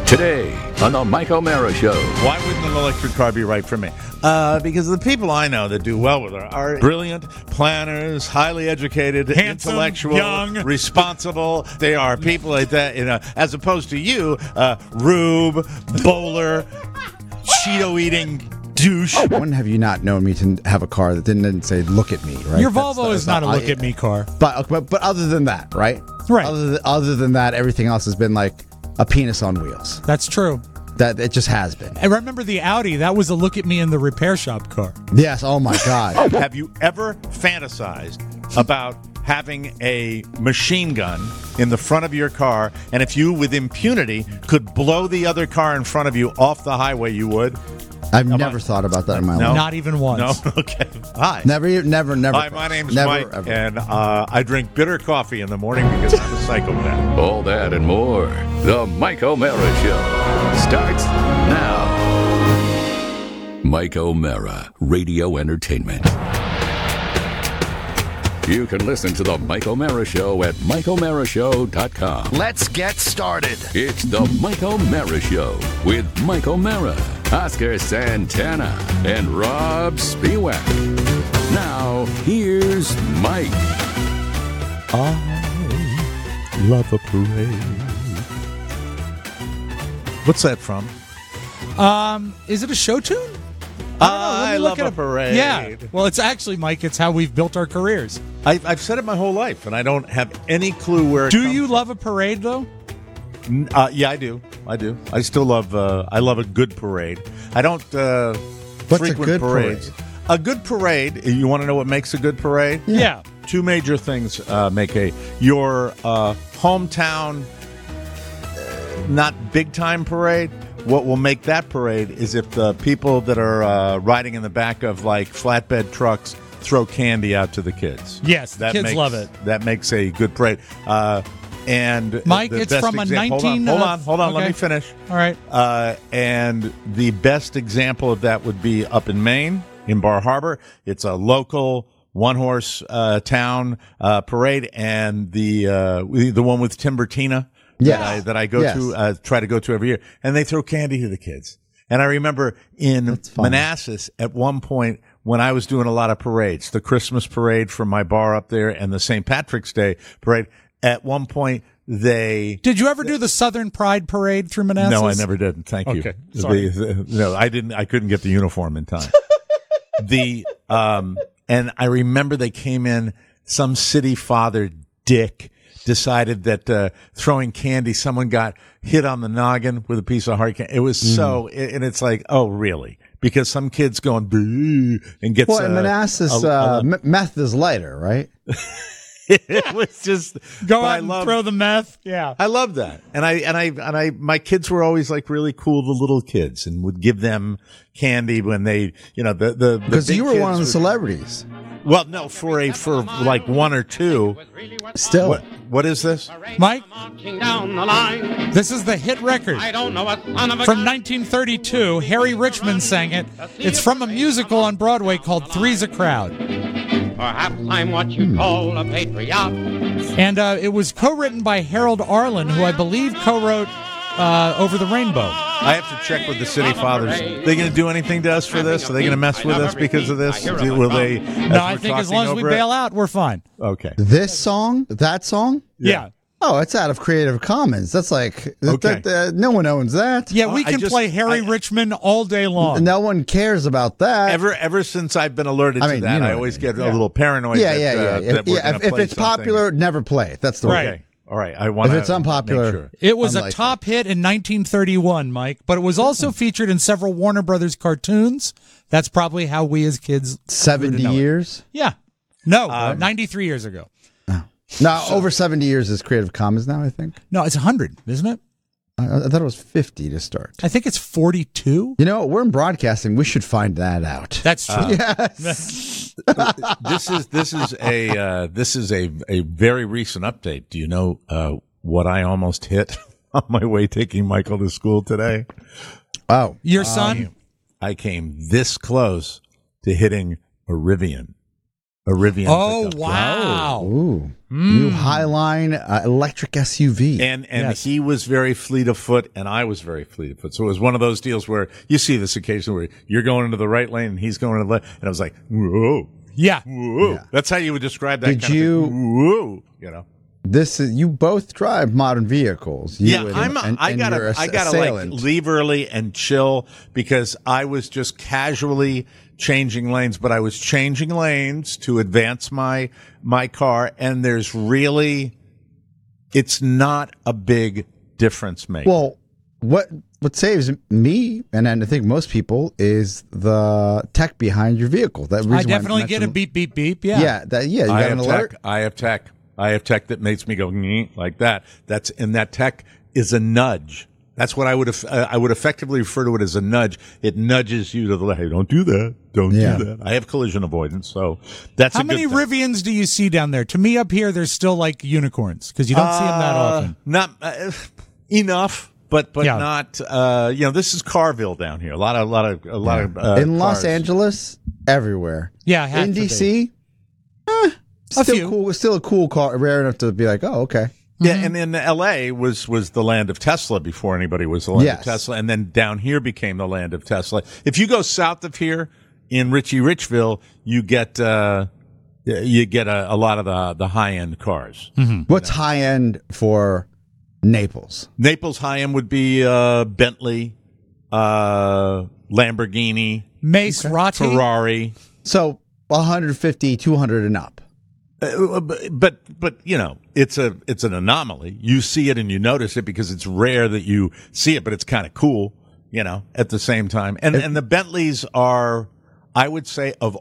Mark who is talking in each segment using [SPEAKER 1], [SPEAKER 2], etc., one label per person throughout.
[SPEAKER 1] Today on the Mike O'Mara Show.
[SPEAKER 2] Why wouldn't an electric car be right for me? Because the people I know that do well with her are brilliant planners, highly educated,
[SPEAKER 3] handsome,
[SPEAKER 2] intellectual,
[SPEAKER 3] young,
[SPEAKER 2] responsible. They are people like that, as opposed to you, rube, bowler, Cheeto-eating douche.
[SPEAKER 4] When have you not known me to have a car that didn't say "look at me"? Right.
[SPEAKER 3] Your Volvo is not a look at me car.
[SPEAKER 4] But other than that, right?
[SPEAKER 3] Right.
[SPEAKER 4] Other than that, everything else has been like a penis on wheels.
[SPEAKER 3] That's true.
[SPEAKER 4] That it just has been.
[SPEAKER 3] I remember the Audi. That was a look at me in the repair shop car.
[SPEAKER 4] Yes. Oh my God.
[SPEAKER 2] Have you ever fantasized about having a machine gun in the front of your car, and if you, with impunity, could blow the other car in front of you off the highway, you would?
[SPEAKER 4] I've never thought about that in my life.
[SPEAKER 3] Not even once.
[SPEAKER 2] No? Okay. Hi.
[SPEAKER 4] Never.
[SPEAKER 2] Hi, my name's Mike,
[SPEAKER 4] ever.
[SPEAKER 2] and I drink bitter coffee in the morning because I'm a psychopath.
[SPEAKER 1] All that and more. The Mike O'Mara Show starts now. Mike O'Mara, Radio Entertainment. You can listen to the Mike O'Mara Show at MikeO'MaraShow.com.
[SPEAKER 5] Let's get started.
[SPEAKER 1] It's the Mike O'Mara Show with Mike O'Mara, Oscar Santana, and Rob Spiewak. Now, here's Mike.
[SPEAKER 2] I love a parade. What's that from?
[SPEAKER 3] Is it a show tune?
[SPEAKER 2] I love a parade.
[SPEAKER 3] Yeah. Well, it's actually, Mike, it's how we've built our careers.
[SPEAKER 2] I've said it my whole life, and I don't have any clue where it
[SPEAKER 3] Do
[SPEAKER 2] comes
[SPEAKER 3] you
[SPEAKER 2] from.
[SPEAKER 3] love a parade, though?
[SPEAKER 2] Yeah, I do. I still love. I love a good parade. I don't
[SPEAKER 4] What's a
[SPEAKER 2] frequent
[SPEAKER 4] good
[SPEAKER 2] parades.
[SPEAKER 4] parade?
[SPEAKER 2] A good parade. You want to know what makes a good parade?
[SPEAKER 3] Yeah.
[SPEAKER 2] Two major things make your hometown not big time parade. What will make that parade is if the people that are riding in the back of like flatbed trucks throw candy out to the kids.
[SPEAKER 3] Yes, the kids love it.
[SPEAKER 2] That makes a good parade. And
[SPEAKER 3] Mike,
[SPEAKER 2] the
[SPEAKER 3] it's
[SPEAKER 2] best
[SPEAKER 3] from a
[SPEAKER 2] example-
[SPEAKER 3] 19
[SPEAKER 2] Hold on. Let
[SPEAKER 3] okay.
[SPEAKER 2] me finish.
[SPEAKER 3] All right.
[SPEAKER 2] And the best example of that would be up in Maine, in Bar Harbor. It's a local one-horse town parade, and the one with Timbertina
[SPEAKER 4] Yes.
[SPEAKER 2] that I go to, try to go to every year, and they throw candy to the kids. And I remember in Manassas at one point when I was doing a lot of parades, the Christmas parade from my bar up there and the St. Patrick's Day parade. At one point,
[SPEAKER 3] Did you ever do the Southern Pride Parade through Manassas?
[SPEAKER 2] No, I never did. Thank you.
[SPEAKER 3] Okay, sorry.
[SPEAKER 2] No, I didn't. I couldn't get the uniform in time. And I remember they came in. Some city father dick decided that throwing candy, someone got hit on the noggin with a piece of hard candy. It was and it's like, oh, really? Because some kid's going boo and gets.
[SPEAKER 4] Well, in Manassas, meth is lighter, right?
[SPEAKER 2] It was just
[SPEAKER 3] Go out and throw the meth. Yeah.
[SPEAKER 2] I love that. And my kids were always like really cool to little kids and would give them candy when they, the
[SPEAKER 4] Because
[SPEAKER 2] big
[SPEAKER 4] you were
[SPEAKER 2] kids
[SPEAKER 4] one of the
[SPEAKER 2] would-
[SPEAKER 4] celebrities.
[SPEAKER 2] Well, no, for like one or two.
[SPEAKER 4] Still.
[SPEAKER 2] What is this?
[SPEAKER 3] Mike,
[SPEAKER 6] Down the line.
[SPEAKER 3] this is the hit record.
[SPEAKER 6] I don't know what son of a
[SPEAKER 3] From 1932, Harry Richmond sang it. It's from a musical on Broadway called Three's a Crowd.
[SPEAKER 6] Perhaps I'm what you call a patriot.
[SPEAKER 3] And it was co-written by Harold Arlen, who I believe co-wrote Over the Rainbow.
[SPEAKER 2] I have to check with the city fathers. Are they going to do anything to us for this? Are they going to mess with us because of this? Will they?
[SPEAKER 3] No, I think as long as we bail out, we're fine.
[SPEAKER 2] Okay.
[SPEAKER 4] This song? That song?
[SPEAKER 3] Yeah.
[SPEAKER 4] Oh, it's out of Creative Commons. That's like,
[SPEAKER 2] Okay.
[SPEAKER 4] no one owns that.
[SPEAKER 3] Yeah, we
[SPEAKER 2] I
[SPEAKER 3] can
[SPEAKER 2] just-
[SPEAKER 3] play Harry Richmond all day long.
[SPEAKER 4] No one cares about that.
[SPEAKER 2] Ever since I've been alerted to that, I always get a little paranoid.
[SPEAKER 4] Yeah.
[SPEAKER 2] That we're gonna
[SPEAKER 4] If
[SPEAKER 2] play
[SPEAKER 4] it's
[SPEAKER 2] something.
[SPEAKER 4] popular, never play it. That's the
[SPEAKER 3] Right.
[SPEAKER 4] way.
[SPEAKER 2] Okay. All right. I want
[SPEAKER 4] If it's unpopular,
[SPEAKER 2] Sure.
[SPEAKER 3] It was a
[SPEAKER 4] Unlikely.
[SPEAKER 3] top hit in 1931, Mike, but it was also featured in several Warner Brothers cartoons. That's probably how we as kids
[SPEAKER 4] 70
[SPEAKER 3] know it.
[SPEAKER 4] years?
[SPEAKER 3] Yeah. No, 93 years ago.
[SPEAKER 4] No, over 70 years is Creative Commons now, I think.
[SPEAKER 3] No, it's 100, isn't it?
[SPEAKER 4] I thought it was 50 to start.
[SPEAKER 3] I think it's 42.
[SPEAKER 4] You know, we're in broadcasting. We should find that out.
[SPEAKER 3] That's true.
[SPEAKER 4] Yes.
[SPEAKER 2] This is a very recent update. Do you know what I almost hit on my way taking Michael to school today?
[SPEAKER 4] Oh.
[SPEAKER 3] Your son?
[SPEAKER 2] I came this close to hitting a Rivian. A Rivian.
[SPEAKER 3] Oh,
[SPEAKER 2] pickup truck.
[SPEAKER 3] wow.
[SPEAKER 4] Ooh. New Highline electric SUV.
[SPEAKER 2] And
[SPEAKER 3] Yes.
[SPEAKER 2] he was very fleet of foot, and I was very fleet of foot. So it was one of those deals where you see this occasionally where you're going into the right lane and he's going to the left, and I was like, whoa,
[SPEAKER 3] Yeah.
[SPEAKER 2] whoa.
[SPEAKER 4] Yeah.
[SPEAKER 2] That's how you would describe that
[SPEAKER 4] Did
[SPEAKER 2] kind
[SPEAKER 4] you-
[SPEAKER 2] of thing. Whoa, you know.
[SPEAKER 4] This is you both drive modern vehicles. You
[SPEAKER 2] Yeah, I
[SPEAKER 4] and
[SPEAKER 2] gotta
[SPEAKER 4] your
[SPEAKER 2] like
[SPEAKER 4] assailant.
[SPEAKER 2] leave early and chill because I was just casually changing lanes, but I was changing lanes to advance my car, and there's really, it's not a big difference maker.
[SPEAKER 4] Well, what saves me and I think most people is the tech behind your vehicle. That reason
[SPEAKER 3] I
[SPEAKER 4] why
[SPEAKER 3] definitely get a
[SPEAKER 4] mentioned-
[SPEAKER 3] beep, beep, beep. Yeah.
[SPEAKER 4] Yeah, you
[SPEAKER 2] I
[SPEAKER 4] got
[SPEAKER 2] have
[SPEAKER 4] an alert.
[SPEAKER 2] tech. I have tech that makes me go like that. And that tech is a nudge. That's what I would effectively refer to it as a nudge. It nudges you to the left. Hey, don't do that. Don't
[SPEAKER 4] Yeah.
[SPEAKER 2] do that. I have collision avoidance, so that's
[SPEAKER 3] How
[SPEAKER 2] a good
[SPEAKER 3] many
[SPEAKER 2] thing.
[SPEAKER 3] Rivians do you see down there? To me, up here, there's still like unicorns because you don't see them that often.
[SPEAKER 2] Not enough, but
[SPEAKER 3] Yeah.
[SPEAKER 2] not. This is Carville down here. A lot of
[SPEAKER 4] In Los
[SPEAKER 2] cars.
[SPEAKER 4] Angeles, everywhere.
[SPEAKER 3] Yeah, it had
[SPEAKER 4] In
[SPEAKER 3] to be.
[SPEAKER 4] DC,
[SPEAKER 3] A
[SPEAKER 4] still
[SPEAKER 3] few.
[SPEAKER 4] cool. Still a cool car. Rare enough to be like, oh, okay.
[SPEAKER 2] Yeah, and in L.A. was the land of Tesla before anybody was the land
[SPEAKER 4] Yes.
[SPEAKER 2] of Tesla, and then down here became the land of Tesla. If you go south of here in Richville, you get a lot of the high end cars.
[SPEAKER 4] What's high end for Naples?
[SPEAKER 2] Naples high end would be Bentley, Lamborghini,
[SPEAKER 3] Maserati.
[SPEAKER 2] Ferrari.
[SPEAKER 4] So 150, 200 and up.
[SPEAKER 2] But it's an anomaly. You see it and you notice it because it's rare that you see it, but it's kind of cool, at the same time. And the Bentleys are, I would say, of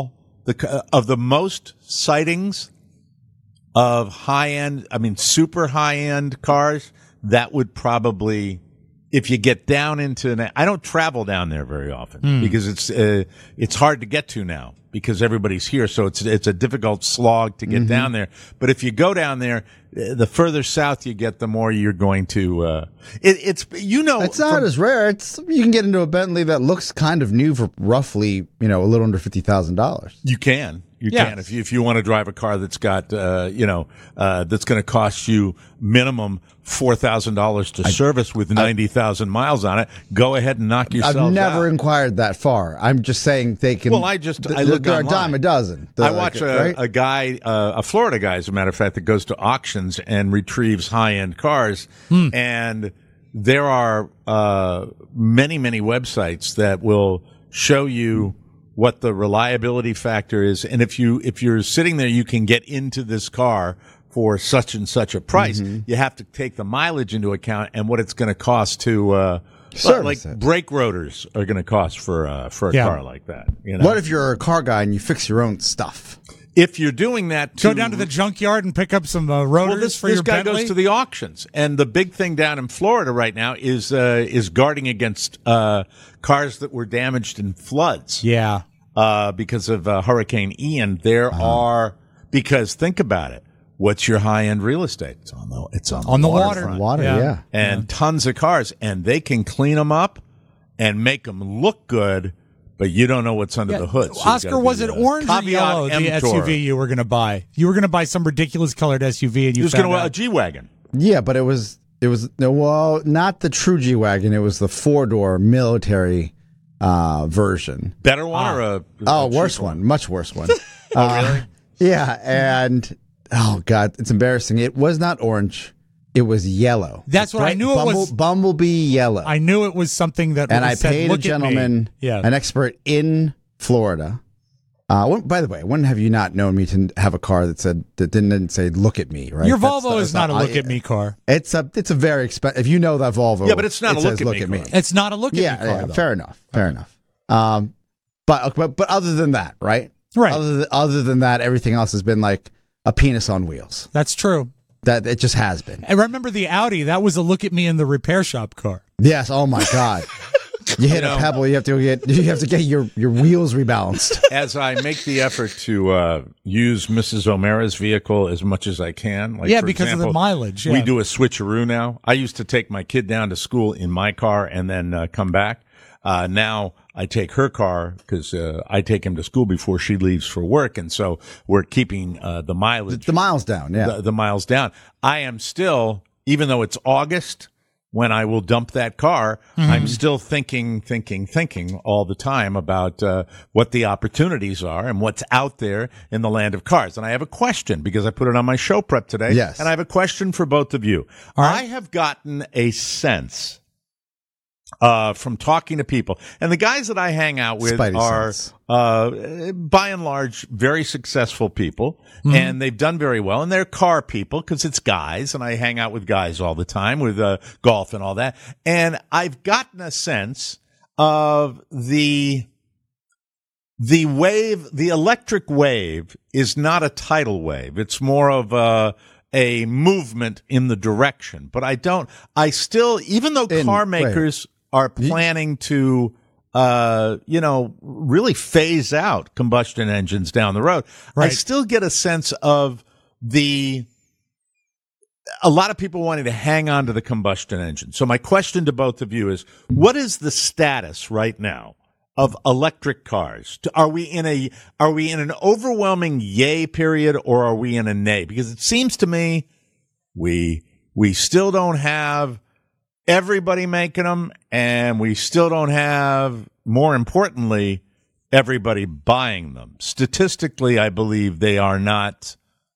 [SPEAKER 2] the most sightings of high end, super high end cars, that would probably, if you get down into, I don't travel down there very often because it's hard to get to now because everybody's here. So it's a difficult slog to get down there. But if you go down there, the further south you get, the more you're going to, it's
[SPEAKER 4] not as rare. You can get into a Bentley that looks kind of new for roughly, a little under $50,000.
[SPEAKER 2] You can. You
[SPEAKER 3] Yeah.
[SPEAKER 2] can if you want to drive a car that's got that's going to cost you minimum $4,000 to service with 90,000 miles on it. Go ahead and knock yourself out.
[SPEAKER 4] I've never inquired that far. I'm just saying they can.
[SPEAKER 2] Well, I look
[SPEAKER 4] they're a
[SPEAKER 2] online.
[SPEAKER 4] dime a dozen.
[SPEAKER 2] I watch a guy, a Florida guy, as a matter of fact, that goes to auctions and retrieves high-end cars, and there are many, many websites that will show you what the reliability factor is, and if you're sitting there, you can get into this car for such and such a price. You have to take the mileage into account and what it's going to cost to
[SPEAKER 4] Service it.
[SPEAKER 2] brake rotors are going to cost for a car like that.
[SPEAKER 4] What if you're a car guy and you fix your own stuff?
[SPEAKER 2] If you're doing that,
[SPEAKER 3] Go down to the junkyard and pick up some rotors for
[SPEAKER 2] this
[SPEAKER 3] your
[SPEAKER 2] guy
[SPEAKER 3] Bentley.
[SPEAKER 2] goes to the auctions, and the big thing down in Florida right now is guarding against cars that were damaged in floods.
[SPEAKER 3] Yeah.
[SPEAKER 2] Because of Hurricane Ian. There are, because think about it. What's your high end real estate? It's on the
[SPEAKER 3] water.
[SPEAKER 2] waterfront.
[SPEAKER 4] Water, yeah.
[SPEAKER 2] And tons of cars, and they can clean them up and make them look good. But you don't know what's under the hood. So
[SPEAKER 3] Oscar, was it orange or yellow, the SUV you were going to buy? You were going to buy some ridiculous colored SUV, and
[SPEAKER 2] He
[SPEAKER 3] you
[SPEAKER 2] was going
[SPEAKER 3] found
[SPEAKER 2] to a
[SPEAKER 3] out.
[SPEAKER 2] G-Wagon.
[SPEAKER 4] Yeah, but it was not the true G-Wagon. It was the 4-door military version.
[SPEAKER 2] Better one or a
[SPEAKER 4] Worse
[SPEAKER 2] cheap
[SPEAKER 4] one. Much worse one.
[SPEAKER 2] Really?
[SPEAKER 4] Yeah, and oh god, it's embarrassing. It was not orange. It was yellow.
[SPEAKER 3] That's what I knew it was.
[SPEAKER 4] Bumblebee yellow.
[SPEAKER 3] I knew it was something that.
[SPEAKER 4] And I
[SPEAKER 3] said,
[SPEAKER 4] paid a
[SPEAKER 3] "Look at me."
[SPEAKER 4] gentleman,
[SPEAKER 3] Yeah.
[SPEAKER 4] an expert in Florida. By the way, when have you not known me to have a car that didn't say "look at me"? Right.
[SPEAKER 3] Your
[SPEAKER 4] That's
[SPEAKER 3] Volvo is not a look at me car.
[SPEAKER 4] It's a very expensive. If you know that Volvo,
[SPEAKER 2] Yeah, but it's not a
[SPEAKER 4] says,
[SPEAKER 2] look at me car.
[SPEAKER 3] It's not a look at me
[SPEAKER 4] Yeah,
[SPEAKER 3] car.
[SPEAKER 4] yeah,
[SPEAKER 3] though.
[SPEAKER 4] fair enough. Fair enough. But other than that, right?
[SPEAKER 3] Right.
[SPEAKER 4] Other than that, everything else has been like a penis on wheels.
[SPEAKER 3] That's true.
[SPEAKER 4] That it just has been.
[SPEAKER 3] I remember the Audi. That was a look at me in the repair shop car.
[SPEAKER 4] Yes. Oh my God. You hit a pebble. You have to get your wheels rebalanced.
[SPEAKER 2] As I make the effort to use Mrs. O'Mara's vehicle as much as I can, like
[SPEAKER 3] Yeah,
[SPEAKER 2] for
[SPEAKER 3] because of the
[SPEAKER 2] example,
[SPEAKER 3] mileage,
[SPEAKER 2] we
[SPEAKER 3] yeah.
[SPEAKER 2] do a switcheroo now. I used to take my kid down to school in my car and then come back. Now I take her car because I take him to school before she leaves for work, and so we're keeping the mileage,
[SPEAKER 4] The miles down, yeah.
[SPEAKER 2] the miles down. I am still, even though it's August when I will dump that car, I'm still thinking all the time about what the opportunities are and what's out there in the land of cars. And I have a question because I put it on my show prep today.
[SPEAKER 4] Yes.
[SPEAKER 2] And I have a question for both of you.
[SPEAKER 3] All right.
[SPEAKER 2] I have gotten a sense from talking to people, and the guys that I hang out with
[SPEAKER 4] Spidey
[SPEAKER 2] are,
[SPEAKER 4] sense.
[SPEAKER 2] by and large, very successful people, and they've done very well, and they're car people because it's guys, and I hang out with guys all the time with golf and all that, and I've gotten a sense of the wave, the electric wave is not a tidal wave. It's more of a movement in the direction, but I still, even though car makers are planning to, really phase out combustion engines down the road, I
[SPEAKER 3] Right.
[SPEAKER 2] still get a sense of a lot of people wanting to hang on to the combustion engine. So my question to both of you is, what is the status right now of electric cars? Are we in an overwhelming yay period, or are we in a nay? Because it seems to me we still don't have everybody making them, and we still don't have, more importantly, everybody buying them. Statistically, I believe they're not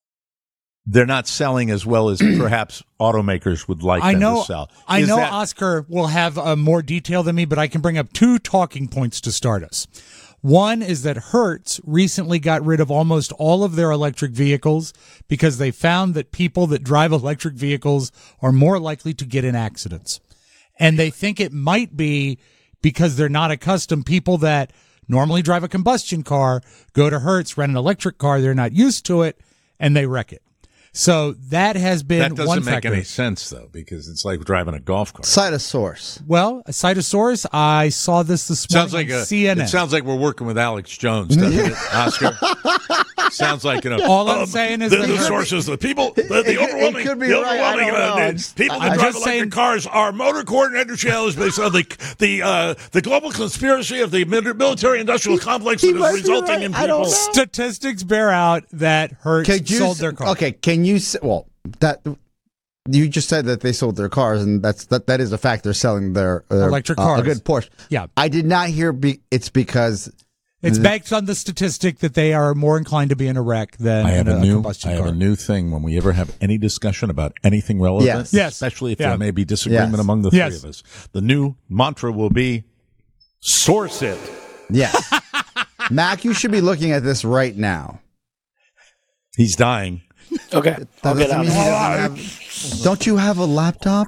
[SPEAKER 2] selling as well as perhaps automakers would like them to sell.
[SPEAKER 3] I know Oscar will have more detail than me, but I can bring up 2 talking points to start us. One is that Hertz recently got rid of almost all of their electric vehicles because they found that people that drive electric vehicles are more likely to get in accidents. And they think it might be because they're not accustomed. People that normally drive a combustion car go to Hertz, rent an electric car, they're not used to it, and they wreck it. So that has been one factor.
[SPEAKER 2] That doesn't make any sense, though, because it's like driving a golf cart.
[SPEAKER 4] Cite a source.
[SPEAKER 3] Well, a Cytosaurus, I saw this morning on CNN.
[SPEAKER 2] It sounds like we're working with Alex Jones, doesn't it, Oscar? Sounds like,
[SPEAKER 3] all I'm saying is
[SPEAKER 2] the sources, the people, the overwhelming,
[SPEAKER 4] could be
[SPEAKER 2] the
[SPEAKER 4] right. I
[SPEAKER 2] overwhelming
[SPEAKER 4] don't know.
[SPEAKER 2] people that
[SPEAKER 3] I'm
[SPEAKER 2] drive
[SPEAKER 3] just
[SPEAKER 2] electric
[SPEAKER 3] saying-
[SPEAKER 2] cars are motor coordinator challenge based on the global conspiracy of the military-industrial complex that
[SPEAKER 4] might
[SPEAKER 2] is
[SPEAKER 4] be
[SPEAKER 2] resulting
[SPEAKER 4] right.
[SPEAKER 2] in
[SPEAKER 4] I don't
[SPEAKER 2] people.
[SPEAKER 4] know.
[SPEAKER 3] Statistics bear out that Hertz sold their car.
[SPEAKER 4] Okay, can you say, well, that you just said that they sold their cars, and that is a fact. They're selling their
[SPEAKER 3] Electric cars.
[SPEAKER 4] a good portion.
[SPEAKER 3] Yeah.
[SPEAKER 4] I did not hear it's because
[SPEAKER 3] It's based on the statistic that they are more inclined to be in a wreck than in a combustion car.
[SPEAKER 2] I have a new thing when we ever have any discussion about anything relevant,
[SPEAKER 4] Yes.
[SPEAKER 2] especially if
[SPEAKER 3] Yeah.
[SPEAKER 2] there may be disagreement
[SPEAKER 4] Yes.
[SPEAKER 2] among the
[SPEAKER 3] Yes.
[SPEAKER 2] three of us. The new mantra will be, source it.
[SPEAKER 4] yes, Mac, you should be looking at this right now.
[SPEAKER 2] He's dying.
[SPEAKER 5] Okay, I'll get out.
[SPEAKER 4] Don't you have a laptop?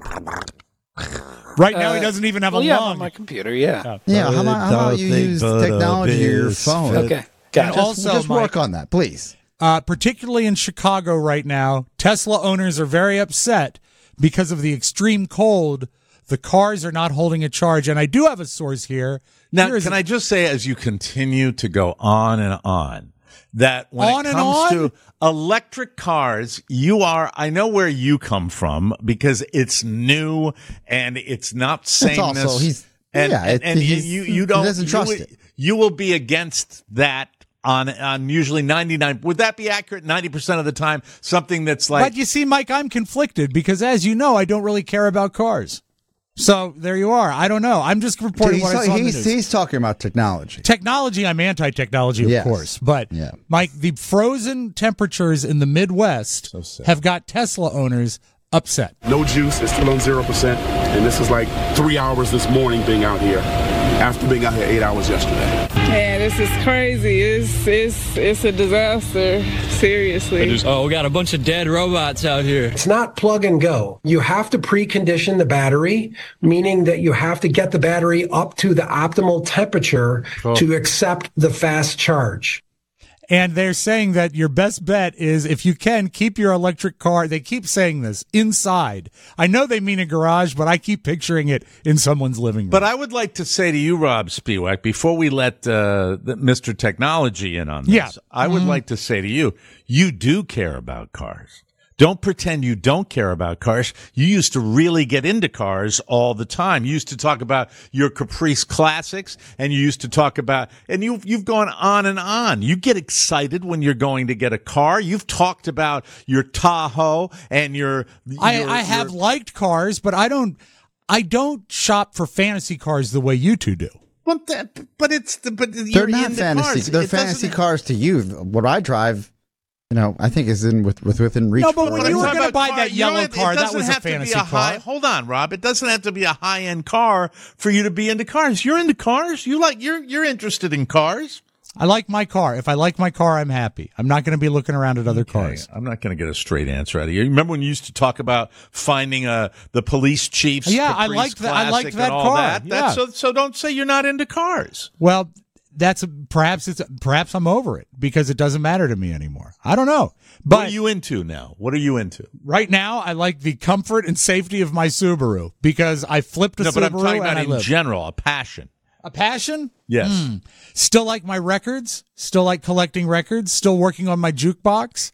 [SPEAKER 3] Right now, he doesn't even have a
[SPEAKER 5] Yeah,
[SPEAKER 3] lung.
[SPEAKER 5] on my computer. Yeah.
[SPEAKER 4] Yeah, how about you use technology or your phone?
[SPEAKER 5] Okay. Got it.
[SPEAKER 3] Also,
[SPEAKER 4] just
[SPEAKER 3] Mike,
[SPEAKER 4] work on that, please.
[SPEAKER 3] particularly in Chicago right now, Tesla owners are very upset because of the extreme cold. The cars are not holding a charge. And I do have a source here.
[SPEAKER 2] Now, can I just say, as you continue to go on and on, that when
[SPEAKER 3] On
[SPEAKER 2] it
[SPEAKER 3] and
[SPEAKER 2] comes
[SPEAKER 3] on?
[SPEAKER 2] to electric cars, I know where you come from because it's new and it's not sameness.
[SPEAKER 4] also- he's-
[SPEAKER 2] and,
[SPEAKER 4] yeah,
[SPEAKER 2] and
[SPEAKER 4] he's-
[SPEAKER 2] you don't,
[SPEAKER 4] he doesn't trust
[SPEAKER 2] you,
[SPEAKER 4] it.
[SPEAKER 2] You will be against that on usually 99. Would that be accurate? 90% of the time, something that's like,
[SPEAKER 3] But you see, Mike, I'm conflicted because, as you know, I don't really care about cars. So there you are. I don't know. I'm just reporting what I saw in the news.
[SPEAKER 4] He's talking about technology.
[SPEAKER 3] Technology, I'm anti-technology, of
[SPEAKER 4] Yes.
[SPEAKER 3] course. But,
[SPEAKER 4] Yeah.
[SPEAKER 3] Mike, the frozen temperatures in the Midwest
[SPEAKER 2] sad.
[SPEAKER 3] have got Tesla owners upset.
[SPEAKER 7] No juice. It's still on 0%. And this is like 3 hours this morning being out here after being out here 8 hours yesterday.
[SPEAKER 8] Man, this is crazy. It's a disaster. Seriously.
[SPEAKER 9] We got a bunch of dead robots out here.
[SPEAKER 10] It's not plug and go. You have to precondition the battery, meaning that you have to get the battery up to the optimal temperature to accept the fast charge.
[SPEAKER 3] And they're saying that your best bet is, if you can, keep your electric car. They keep saying this inside. I know they mean a garage, but I keep picturing it in someone's living room.
[SPEAKER 2] But I would like to say to you, Rob Spiewak, before we let Mr. Technology in on this,
[SPEAKER 3] Yeah.
[SPEAKER 2] I would like to say to you, you do care about cars. Don't pretend you don't care about cars. You used to really get into cars all the time. You used to talk about your Caprice classics, and you used to talk about, and you've gone on and on. You get excited when you're going to get a car. You've talked about your Tahoe and
[SPEAKER 3] I have liked cars, but I don't shop for fantasy cars the way you two do.
[SPEAKER 2] Well, they're
[SPEAKER 4] not fantasy. They're fantasy cars to you. What I drive, I think is within reach.
[SPEAKER 3] No, but when you were going to buy that yellow car, that was a fantasy car.
[SPEAKER 2] Hold on, Rob. It doesn't have to be a high-end car for you to be into cars. You're into cars. You're interested in cars.
[SPEAKER 3] I like my car. If I like my car, I'm happy. I'm not going to be looking around at other cars.
[SPEAKER 2] I'm not going to get a straight answer out of you. Remember when you used to talk about finding the police chief's
[SPEAKER 3] Yeah,
[SPEAKER 2] Caprice
[SPEAKER 3] I liked
[SPEAKER 2] Classic
[SPEAKER 3] that
[SPEAKER 2] and all
[SPEAKER 3] car.
[SPEAKER 2] that? So don't say you're not into cars.
[SPEAKER 3] Well, perhaps I'm over it because it doesn't matter to me anymore. I don't know. But
[SPEAKER 2] what are you into now? What are you into?
[SPEAKER 3] Right now, I like the comfort and safety of my Subaru because I flipped a Subaru.
[SPEAKER 2] But I'm talking about
[SPEAKER 3] in
[SPEAKER 2] general, a passion.
[SPEAKER 3] A passion?
[SPEAKER 2] Yes.
[SPEAKER 3] Still like my records. Still like collecting records. Still working on my jukebox.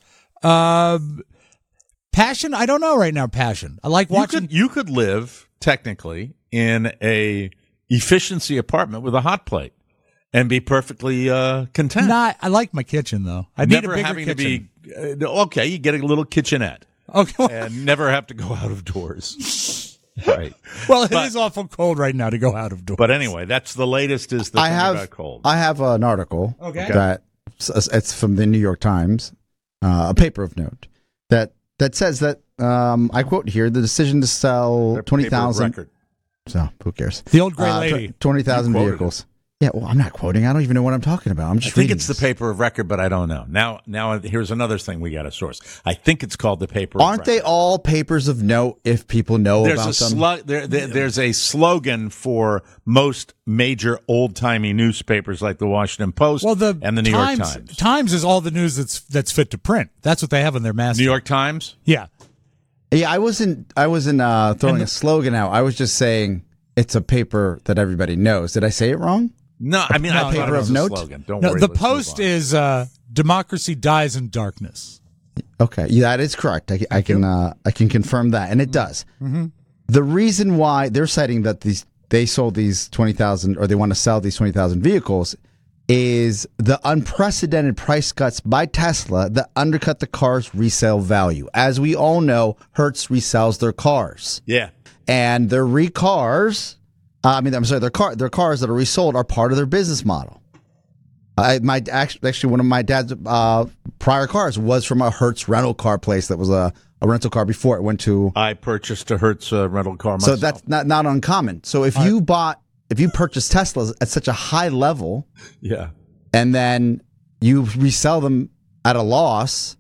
[SPEAKER 3] Passion? I don't know right now. Passion. I like watching.
[SPEAKER 2] You could live technically in a efficiency apartment with a hot plate and be perfectly content.
[SPEAKER 3] I like my kitchen though. I need a bigger
[SPEAKER 2] having
[SPEAKER 3] kitchen.
[SPEAKER 2] to be okay. You get a little kitchenette.
[SPEAKER 3] Okay.
[SPEAKER 2] And never have to go out of doors. Right.
[SPEAKER 3] Well, it is awful cold right now to go out of doors.
[SPEAKER 2] But anyway, that's the latest. Is the thing about cold?
[SPEAKER 4] I have an article that it's from the New York Times, a paper of note that says that I quote here: the decision to sell 20,000. So who cares?
[SPEAKER 3] The old gray lady.
[SPEAKER 4] 20,000 vehicles. Yeah, well, I'm not quoting. I don't even know what I'm talking about. I'm just
[SPEAKER 2] I think
[SPEAKER 4] reading
[SPEAKER 2] it's the paper of record, but I don't know. Now, here's another thing we got to source. I think it's called the paper of record.
[SPEAKER 4] Aren't they all papers of note if people know about them?
[SPEAKER 2] There's a slogan for most major old-timey newspapers like the Washington Post and the New York Times.
[SPEAKER 3] Times is all the news that's fit to print. That's what they have in their masthead.
[SPEAKER 2] New York Times?
[SPEAKER 3] Yeah.
[SPEAKER 4] Yeah, I wasn't throwing a slogan out. I was just saying it's a paper that everybody knows. Did I say it wrong?
[SPEAKER 2] No, I mean, I thought
[SPEAKER 4] paper
[SPEAKER 2] it was
[SPEAKER 4] of
[SPEAKER 2] a
[SPEAKER 4] note.
[SPEAKER 2] slogan. Don't worry.
[SPEAKER 3] The Post is democracy dies in darkness.
[SPEAKER 4] Okay, yeah, that is correct. I can confirm that, and it does. Mm-hmm. The reason why they're citing that they sold these 20,000 or they want to sell these 20,000 vehicles is the unprecedented price cuts by Tesla that undercut the car's resale value. As we all know, Hertz resells their cars.
[SPEAKER 2] Yeah,
[SPEAKER 4] and their cars. Their cars that are resold are part of their business model. Actually, one of my dad's prior cars was from a Hertz rental car place that was a rental car before it went to.
[SPEAKER 2] I purchased a Hertz rental car myself.
[SPEAKER 4] So that's not uncommon. So if you purchase Teslas at such a high level,
[SPEAKER 2] yeah,
[SPEAKER 4] and then you resell them at a loss,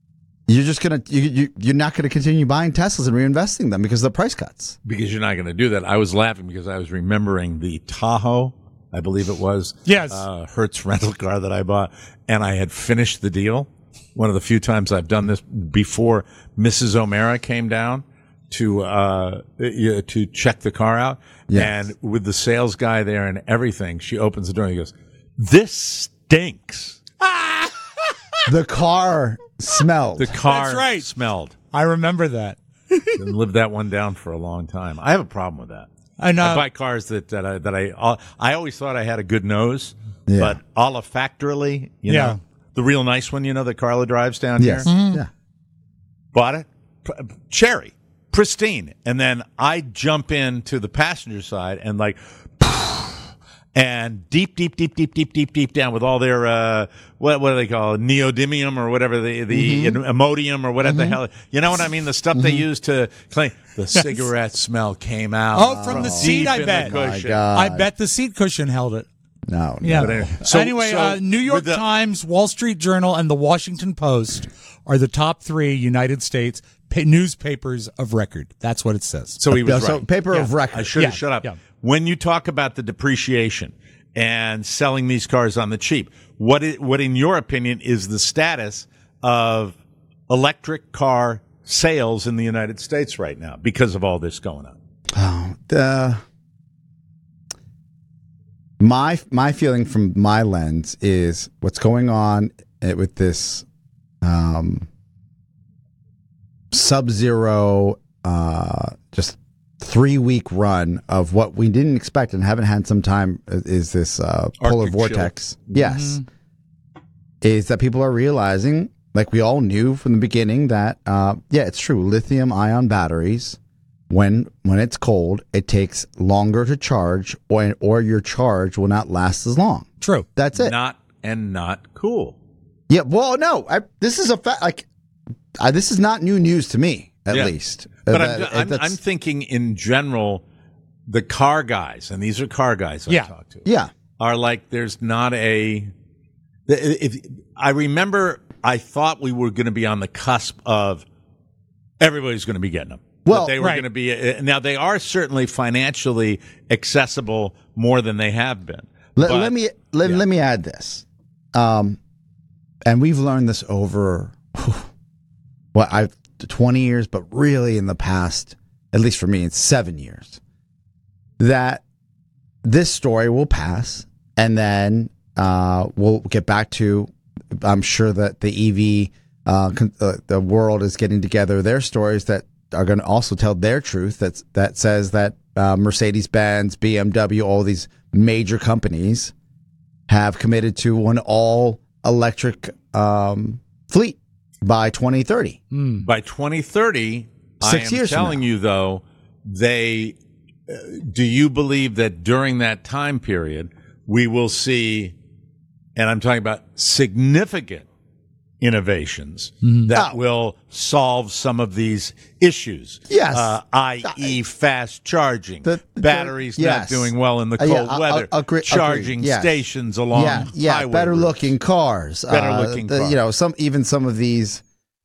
[SPEAKER 4] you're not gonna continue buying Teslas and reinvesting them because of the price cuts.
[SPEAKER 2] Because you're not going to do that. I was laughing because I was remembering the Tahoe, I believe it was.
[SPEAKER 3] Yes.
[SPEAKER 2] Hertz rental car that I bought, and I had finished the deal. One of the few times I've done this before Mrs. O'Mara came down to check the car out, and with the sales guy there and everything, she opens the door and he goes, "This stinks."
[SPEAKER 4] The car smelled.
[SPEAKER 2] The car
[SPEAKER 3] That's right.
[SPEAKER 2] smelled.
[SPEAKER 3] I remember that.
[SPEAKER 2] And lived that one down for a long time. I have a problem with that.
[SPEAKER 3] I
[SPEAKER 2] buy cars that I always thought I had a good nose, but olfactorily, you know, the real nice one, that Carla drives down here.
[SPEAKER 3] Mm-hmm.
[SPEAKER 4] Yeah.
[SPEAKER 2] Bought it, cherry, pristine, and then I jump into the passenger side and and deep down with all their what do they call it? Neodymium or whatever the Imodium or whatever the hell, you know what I mean? The stuff they use to clean. The cigarette smell came out.
[SPEAKER 3] From the seat, I bet. I bet the seat cushion held it.
[SPEAKER 4] No.
[SPEAKER 3] Yeah.
[SPEAKER 2] But
[SPEAKER 3] anyway, New York Times, Wall Street Journal, and the Washington Post are the top 3 United States newspapers of record. That's what it says.
[SPEAKER 2] So he was right.
[SPEAKER 4] So paper of record.
[SPEAKER 2] I should have shut up.
[SPEAKER 3] Yeah.
[SPEAKER 2] When you talk about the depreciation and selling these cars on the cheap, what in your opinion is the status of electric car sales in the United States right now because of all this going on?
[SPEAKER 4] My feeling from my lens is, what's going on with this sub-zero, just 3-week run of what we didn't expect and haven't had some time is this polar
[SPEAKER 2] Arctic
[SPEAKER 4] vortex.
[SPEAKER 2] chill.
[SPEAKER 4] Yes. Is that people are realizing, like we all knew from the beginning, that, it's true. Lithium-ion batteries, when it's cold, it takes longer to charge, or your charge will not last as long.
[SPEAKER 3] True.
[SPEAKER 4] That's it.
[SPEAKER 2] Not cool.
[SPEAKER 4] Yeah, well, no. This is a fact. Like, this is not new news to me, at least.
[SPEAKER 2] But I'm thinking in general, the car guys, and these are car guys I talk to, are like, there's not a. If I remember, I thought we were going to be on the cusp of everybody's going to be getting them.
[SPEAKER 4] Well,
[SPEAKER 2] they were going to be now. They are certainly financially accessible more than they have been.
[SPEAKER 4] Let me add this, and we've learned this over 20 years, but really in the past, at least for me, it's 7 years. That this story will pass, and then we'll get back to. I'm sure that the EV, the world is getting together their stories that are going to also tell their truth. That says that Mercedes-Benz, BMW, all these major companies have committed to an all-electric fleet by 2030.
[SPEAKER 2] By 2030,
[SPEAKER 4] 6 years
[SPEAKER 2] I'm telling you, though, do you believe that during that time period we will see, and I'm talking about significant innovations that will solve some some issues.
[SPEAKER 4] Yes.
[SPEAKER 2] I.e. fast charging, batteries not doing well in the cold weather, charging stations along highway
[SPEAKER 4] better
[SPEAKER 2] routes.
[SPEAKER 4] looking cars.
[SPEAKER 2] Cars.
[SPEAKER 4] Some of these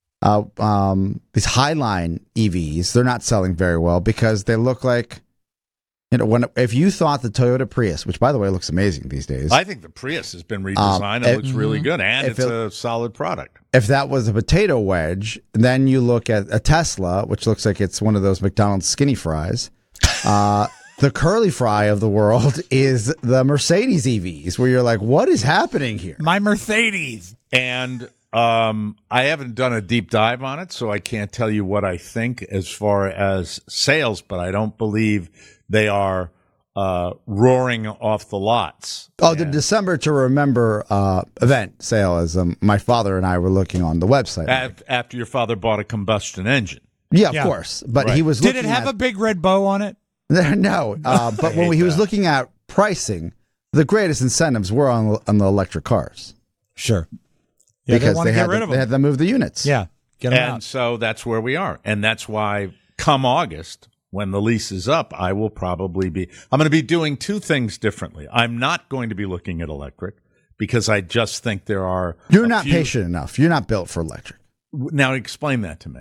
[SPEAKER 4] Highline EVs, they're not selling very well because they look like, if you thought the Toyota Prius, which by the way looks amazing these days.
[SPEAKER 2] I think the Prius has been redesigned. It looks really good, and it's a solid product.
[SPEAKER 4] If that was a potato wedge, then you look at a Tesla, which looks like it's one of those McDonald's skinny fries. The curly fry of the world is the Mercedes EVs, where you're like, what is happening here?
[SPEAKER 3] My Mercedes.
[SPEAKER 2] And I haven't done a deep dive on it, so I can't tell you what I think as far as sales, but I don't believe they are roaring off the lots.
[SPEAKER 4] Oh, the December to Remember event sale, as my father and I were looking on the website.
[SPEAKER 2] After your father bought a combustion engine.
[SPEAKER 4] Yeah, of course. But he was looking
[SPEAKER 3] Did it have a big red bow on it?
[SPEAKER 4] No. But when he was looking at pricing, the greatest incentives were on the electric cars.
[SPEAKER 3] Sure. Yeah,
[SPEAKER 4] because
[SPEAKER 3] they get rid of them.
[SPEAKER 4] They had to move the units.
[SPEAKER 3] Yeah, get them out.
[SPEAKER 2] And so that's where we are. And that's why come August, when the lease is up, I'm going to be doing two things differently. I'm not going to be looking at electric because I just think there are.
[SPEAKER 4] You're not patient enough. You're not built for electric.
[SPEAKER 2] Now explain that to me.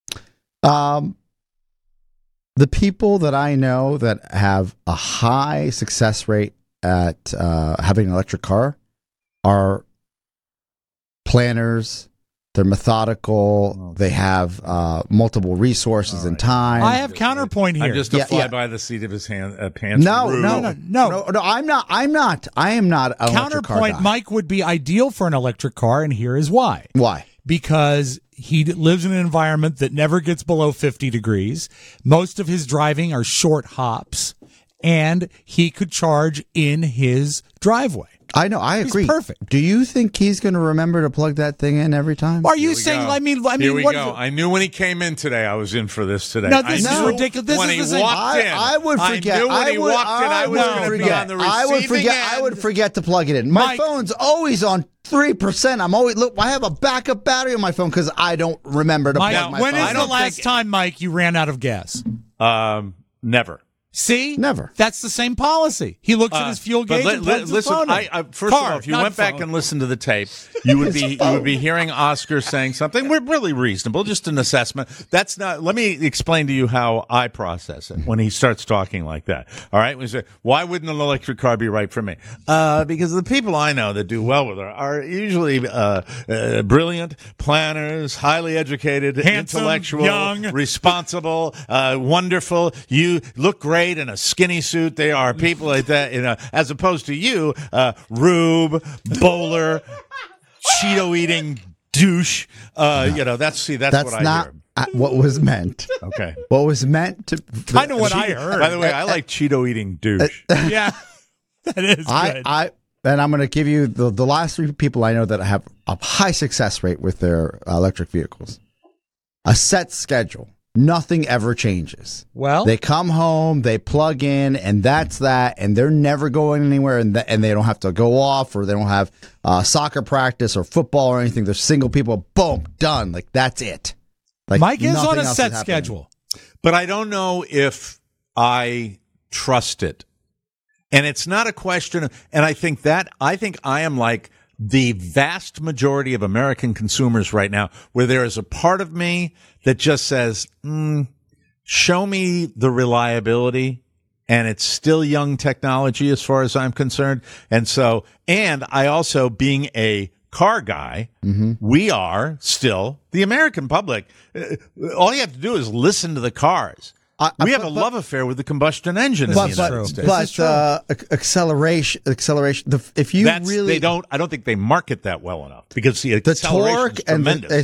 [SPEAKER 4] The people that I know that have a high success rate at having an electric car are planners. They're methodical. They have multiple resources and time.
[SPEAKER 3] I have counterpoint here.
[SPEAKER 2] I'm just a fly by the seat of his pants.
[SPEAKER 4] No. I'm not. I am not an electric car
[SPEAKER 3] Counterpoint,
[SPEAKER 4] guy.
[SPEAKER 3] Mike would be ideal for an electric car, and here is why.
[SPEAKER 4] Why?
[SPEAKER 3] Because he lives in an environment that never gets below 50 degrees. Most of his driving are short hops, and he could charge in his driveway.
[SPEAKER 4] I know. I agree.
[SPEAKER 3] Perfect.
[SPEAKER 4] Do you think he's going to remember to plug that thing in every time?
[SPEAKER 3] Are you saying? I mean,
[SPEAKER 2] here we
[SPEAKER 3] what
[SPEAKER 2] go. I knew when he came in today, I was in for this today.
[SPEAKER 3] No, this is ridiculous. This
[SPEAKER 2] when
[SPEAKER 3] is
[SPEAKER 2] he walked in,
[SPEAKER 4] I would forget.
[SPEAKER 2] I knew when he walked in, I was going to be on the receiving end.
[SPEAKER 4] I would forget to plug it in. My phone's always on 3%. I have a backup battery on my phone because I don't remember to plug my phone.
[SPEAKER 3] When is the last time, Mike, you ran out of gas?
[SPEAKER 2] Never.
[SPEAKER 3] See?
[SPEAKER 4] Never.
[SPEAKER 3] That's the same policy. He looks at his fuel gauge and plugs his phone in.
[SPEAKER 2] First of all, if you went back and listened to the tape, you would be hearing Oscar saying something. We're really reasonable, just an assessment. That's not. Let me explain to you how I process it when he starts talking like that. All right, we say, why wouldn't an electric car be right for me? Because the people I know that do well with her are usually brilliant planners, highly educated,
[SPEAKER 3] handsome,
[SPEAKER 2] intellectual,
[SPEAKER 3] young,
[SPEAKER 2] responsible, wonderful. You look great in a skinny suit. They are people like that, as opposed to you, rube, bowler, Cheeto eating douche. That's what I hear.
[SPEAKER 4] what was meant.
[SPEAKER 2] Okay.
[SPEAKER 4] What was meant to
[SPEAKER 3] kind of what I heard.
[SPEAKER 2] By the way, I like Cheeto eating douche.
[SPEAKER 3] Yeah, that is good.
[SPEAKER 4] And I'm going to give you the last 3 people I know that have a high success rate with their electric vehicles. A set schedule. Nothing ever changes.
[SPEAKER 3] Well,
[SPEAKER 4] they come home, they plug in, and that's that, and they're never going anywhere, and they don't have to go off, or they don't have soccer practice or football or anything. They're single people. Boom, done. Like, that's it. Like,
[SPEAKER 3] Mike is on a set schedule.
[SPEAKER 2] But I don't know if I trust it. And it's not a question of, and I think I am like the vast majority of American consumers right now, where there is a part of me that just says, show me the reliability, and it's still young technology as far as I'm concerned. And so, and I also, being a car guy, we are still the American public. All you have to do is listen to the cars. We have a love affair with the combustion engine in the United States.
[SPEAKER 4] But acceleration. If you really,
[SPEAKER 2] I don't think they market that well enough, because the
[SPEAKER 4] torque and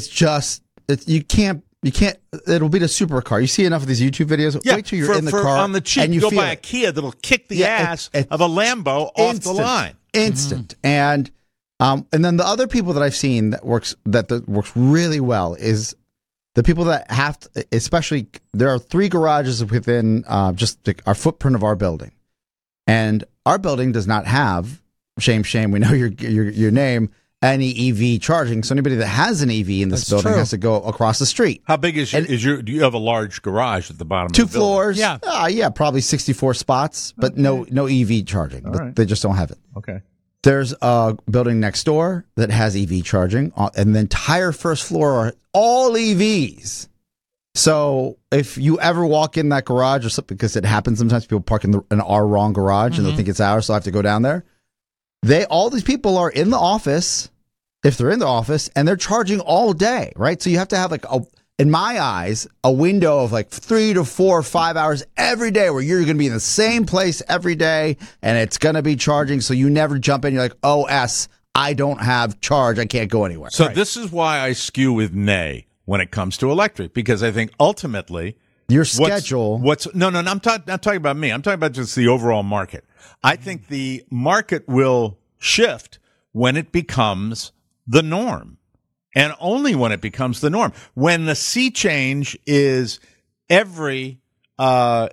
[SPEAKER 4] you can't. It'll be the supercar. You see enough of these YouTube videos.
[SPEAKER 2] Yeah,
[SPEAKER 4] wait till you're in the car
[SPEAKER 2] on the cheap.
[SPEAKER 4] and you
[SPEAKER 2] go
[SPEAKER 4] feel
[SPEAKER 2] buy a Kia that'll kick the ass of a Lambo off the line.
[SPEAKER 4] Instant. And then the other people that I've seen that works really well is the people that have to, especially, there are 3 garages within just our footprint of our building. And our building does not have, shame, we know your name, any EV charging. So anybody that has an EV in this building has to go across the street.
[SPEAKER 2] How big is your do you have a large garage at the bottom
[SPEAKER 4] 2
[SPEAKER 2] of the building?
[SPEAKER 4] floors. Yeah, probably 64 spots, but no EV charging. They just don't have it.
[SPEAKER 2] Okay.
[SPEAKER 4] There's a building next door that has EV charging, and the entire first floor are all EVs. So if you ever walk in that garage, or something, because it happens sometimes, people park in our wrong garage and they'll think it's ours, so I have to go down there. All these people are in the office, if they're in the office, and they're charging all day, right? So you have to have, in my eyes, a window of 3 to 4 or 5 hours every day where you're going to be in the same place every day, and it's going to be charging, so you never jump in. You're like, I don't have charge. I can't go anywhere.
[SPEAKER 2] So this is why I skew with nay when it comes to electric, because I think ultimately
[SPEAKER 4] your schedule.
[SPEAKER 2] No, I'm not talking about me. I'm talking about just the overall market. I think the market will shift when it becomes the norm. And only when it becomes the norm. When the sea change is every car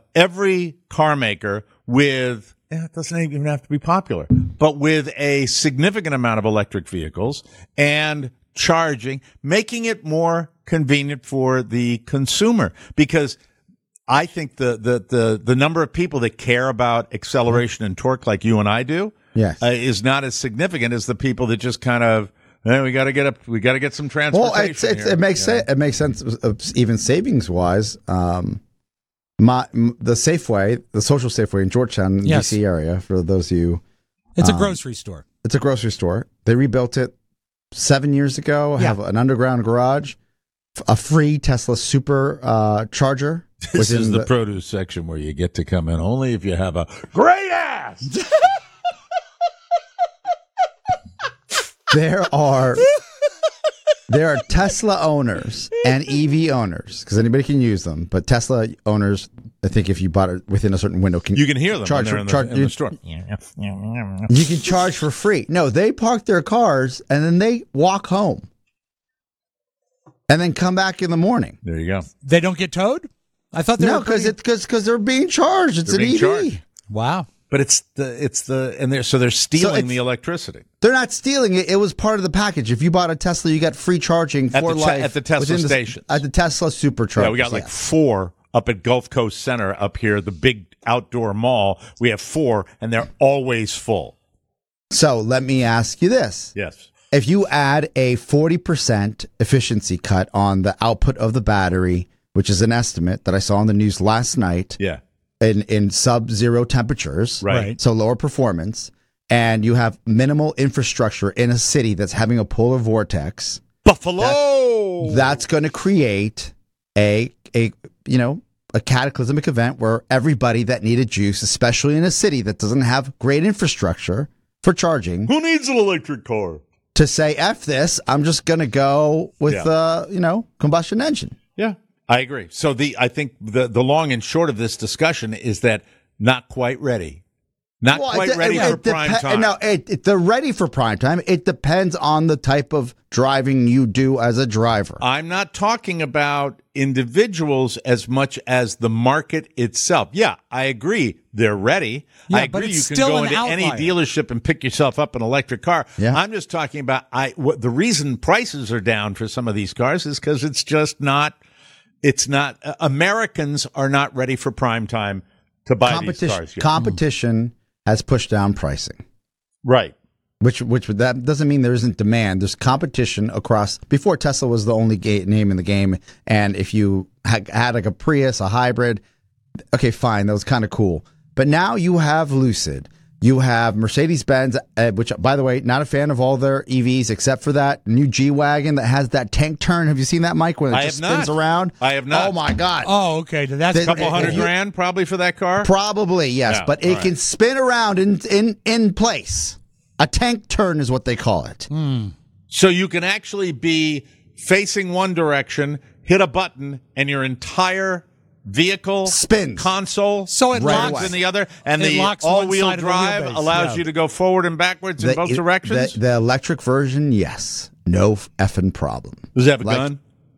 [SPEAKER 2] maker with, it doesn't even have to be popular, but with a significant amount of electric vehicles and charging, making it more convenient for the consumer. Because I think the number of people that care about acceleration and torque like you and I do is not as significant as the people that just kind of, we got to get some transportation.
[SPEAKER 4] Well, it makes sense. It makes sense, even savings wise. The Safeway, the social Safeway in Georgetown, DC area. For those of you,
[SPEAKER 3] it's a grocery store.
[SPEAKER 4] It's a grocery store. They rebuilt it 7 years ago. Have an underground garage, a free Tesla super charger.
[SPEAKER 2] This is the produce section where you get to come in only if you have a great ass.
[SPEAKER 4] There are Tesla owners and EV owners, because anybody can use them. But Tesla owners, I think, if you bought it within a certain window,
[SPEAKER 2] you can hear them
[SPEAKER 4] charge
[SPEAKER 2] when they're in the store.
[SPEAKER 4] You can charge for free. No, they park their cars and then they walk home, and then come back in the morning.
[SPEAKER 2] There you go.
[SPEAKER 3] They don't get towed? I thought they were
[SPEAKER 4] because they're being charged. It's an EV. Charged.
[SPEAKER 3] Wow.
[SPEAKER 2] But they're stealing the electricity.
[SPEAKER 4] They're not stealing it. It was part of the package. If you bought a Tesla, you got free charging for life
[SPEAKER 2] at the Tesla stations.
[SPEAKER 4] At the Tesla superchargers.
[SPEAKER 2] Yeah, we got 4 up at Gulf Coast Center up here, the big outdoor mall. We have 4, and they're always full.
[SPEAKER 4] So let me ask you this.
[SPEAKER 2] Yes.
[SPEAKER 4] If you add a 40% efficiency cut on the output of the battery, which is an estimate that I saw on the news last night.
[SPEAKER 2] Yeah.
[SPEAKER 4] In sub-zero temperatures,
[SPEAKER 2] right?
[SPEAKER 4] So lower performance, and you have minimal infrastructure in a city that's having a polar vortex.
[SPEAKER 2] Buffalo.
[SPEAKER 4] That's going to create a cataclysmic event where everybody that needed juice, especially in a city that doesn't have great infrastructure for charging,
[SPEAKER 2] who needs an electric car?
[SPEAKER 4] To say F this, I'm just going to go with combustion engine.
[SPEAKER 2] Yeah. I agree. So I think the long and short of this discussion is that not quite ready. Not quite ready for prime time.
[SPEAKER 4] No, they're ready for prime time. It depends on the type of driving you do as a driver.
[SPEAKER 2] I'm not talking about individuals as much as the market itself. Yeah, I agree. They're ready.
[SPEAKER 3] Yeah,
[SPEAKER 2] I agree. You can
[SPEAKER 3] still
[SPEAKER 2] go
[SPEAKER 3] an
[SPEAKER 2] into any
[SPEAKER 3] outlier.
[SPEAKER 2] delership and pick yourself up an electric car.
[SPEAKER 4] Yeah.
[SPEAKER 2] I'm just talking about the reason prices are down for some of these cars is because it's just not. It's not. Americans are not ready for prime time to buy these cars.
[SPEAKER 4] Competition has pushed down pricing.
[SPEAKER 2] Right.
[SPEAKER 4] Which that doesn't mean there isn't demand. There's competition across. Before, Tesla was the only name in the game, and if you had like a Prius, a hybrid, okay, fine, that was kind of cool. But now you have Lucid, you have Mercedes-Benz, which, by the way, not a fan of all their EVs except for that new G-Wagon that has that tank turn. Have you seen that, Mike? When it just spins around?
[SPEAKER 2] I have not.
[SPEAKER 4] Oh my God!
[SPEAKER 3] Oh, okay. That's
[SPEAKER 2] a couple $100,000 probably for that car.
[SPEAKER 4] Probably yes,
[SPEAKER 2] Yeah,
[SPEAKER 4] but it can spin around in place. A tank turn is what they call it.
[SPEAKER 2] So you can actually be facing one direction, hit a button, and your entire vehicle
[SPEAKER 4] spins,
[SPEAKER 2] console
[SPEAKER 3] so it
[SPEAKER 2] runs
[SPEAKER 3] locks
[SPEAKER 2] in the other, and
[SPEAKER 3] it
[SPEAKER 2] the
[SPEAKER 3] locks one
[SPEAKER 2] all-wheel
[SPEAKER 3] side of the
[SPEAKER 2] drive
[SPEAKER 3] wheelbase.
[SPEAKER 2] allows you to go forward and backwards in both directions.
[SPEAKER 4] The electric version, yes, no effing problem.
[SPEAKER 2] Does it have a gun?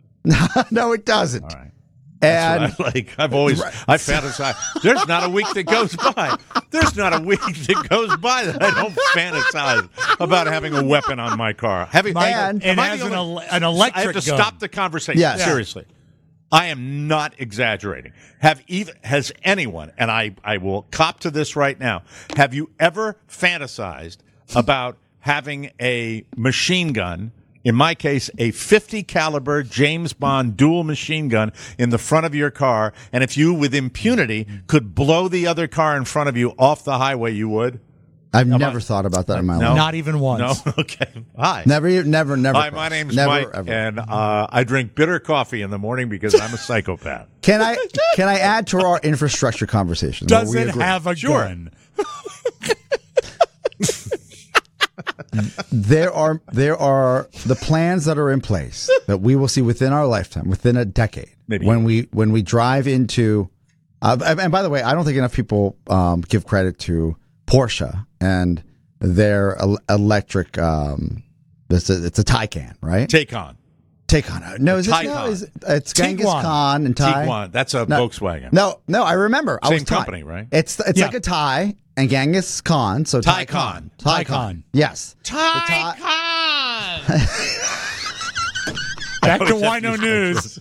[SPEAKER 4] No, it doesn't.
[SPEAKER 2] All right.
[SPEAKER 4] And
[SPEAKER 2] That's what I like. I fantasize. There's not a week that goes by. There's not a week that goes by that I don't fantasize about having a weapon on my car.
[SPEAKER 3] It has an electric
[SPEAKER 2] I have to
[SPEAKER 3] gun.
[SPEAKER 2] stop the conversation.
[SPEAKER 4] Yes.
[SPEAKER 2] Seriously. I am not exaggerating. Has anyone, and I will cop to this right now, have you ever fantasized about having a machine gun, in my case, a 50 caliber James Bond dual machine gun in the front of your car, and if you, with impunity, could blow the other car in front of you off the highway, you would?
[SPEAKER 4] I've never thought about that in my life.
[SPEAKER 3] Not even once.
[SPEAKER 2] No? Okay. Hi.
[SPEAKER 4] Never.
[SPEAKER 2] Hi, my name's Mike,
[SPEAKER 4] ever.
[SPEAKER 2] and I drink bitter coffee in the morning because I'm a psychopath.
[SPEAKER 4] Can I add to our infrastructure conversation?
[SPEAKER 3] Does it have a gun?
[SPEAKER 4] There are the plans that are in place that we will see within our lifetime, within a decade,
[SPEAKER 2] Maybe.
[SPEAKER 4] when we drive into. And by the way, I don't think enough people give credit to Porsche and their electric. It's a Taycan, right?
[SPEAKER 2] Taycan.
[SPEAKER 4] No, is
[SPEAKER 2] Taycan.
[SPEAKER 4] it's Genghis Khan and Ty.
[SPEAKER 2] Tiguan. That's a Volkswagen.
[SPEAKER 4] No, I remember. I
[SPEAKER 2] Same
[SPEAKER 4] was Thai.
[SPEAKER 2] company, right?
[SPEAKER 4] It's like a Thai and Genghis Khan. So
[SPEAKER 2] Taycan.
[SPEAKER 4] Taycan. Yes.
[SPEAKER 2] Taycan.
[SPEAKER 3] Back to Wino News.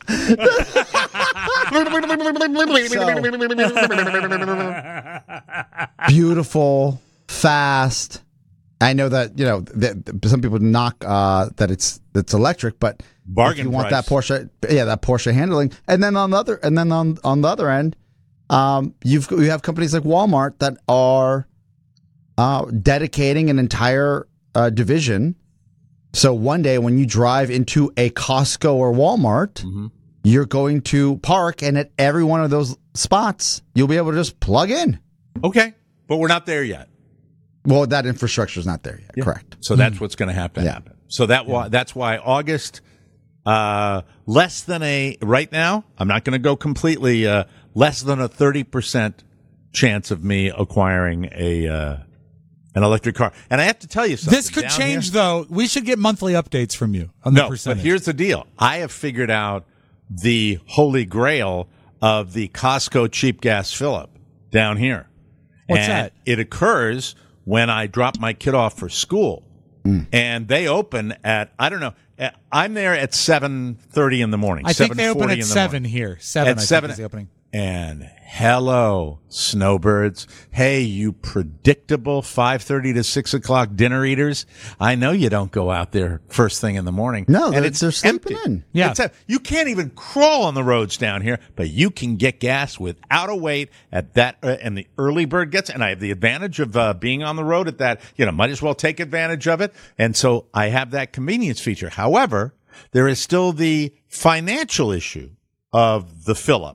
[SPEAKER 4] Beautiful, fast. I know that some people knock that it's electric, but
[SPEAKER 2] Bargain
[SPEAKER 4] if you want
[SPEAKER 2] price.
[SPEAKER 4] that Porsche handling, and then on the other end, you have companies like Walmart that are dedicating an entire division. So one day when you drive into a Costco or Walmart, you're going to park, and at every one of those spots, you'll be able to just plug in.
[SPEAKER 2] Okay, but we're not there yet.
[SPEAKER 4] Well, that infrastructure is not there yet. Yeah. Correct.
[SPEAKER 2] So that's what's going to have to happen. So that's why August, less than right now, I'm not going to go completely, less than a 30% chance of me acquiring an electric car. And I have to tell you something.
[SPEAKER 3] This could change, though. We should get monthly updates from you on the percentage.
[SPEAKER 2] But here's the deal. I have figured out the holy grail of the Costco cheap gas fill-up down here.
[SPEAKER 3] What's that?
[SPEAKER 2] It occurs when I drop my kid off for school. And they open at, I don't know, I'm there at 7:30 in the morning.
[SPEAKER 3] I think they open
[SPEAKER 2] in
[SPEAKER 3] at
[SPEAKER 2] the
[SPEAKER 3] 7
[SPEAKER 2] morning.
[SPEAKER 3] here. 7,
[SPEAKER 2] At
[SPEAKER 3] I
[SPEAKER 2] 7
[SPEAKER 3] think is the opening.
[SPEAKER 2] And hello, snowbirds. Hey, you predictable 5:30 to 6 o'clock dinner eaters. I know you don't go out there first thing in the morning.
[SPEAKER 4] No,
[SPEAKER 2] and
[SPEAKER 4] they're sleeping
[SPEAKER 2] empty.
[SPEAKER 4] in.
[SPEAKER 3] Yeah.
[SPEAKER 2] You can't even crawl on the roads down here, but you can get gas without a wait at that, and the early bird gets, and I have the advantage of being on the road at that, might as well take advantage of it. And so I have that convenience feature. However, there is still the financial issue of the fill-up.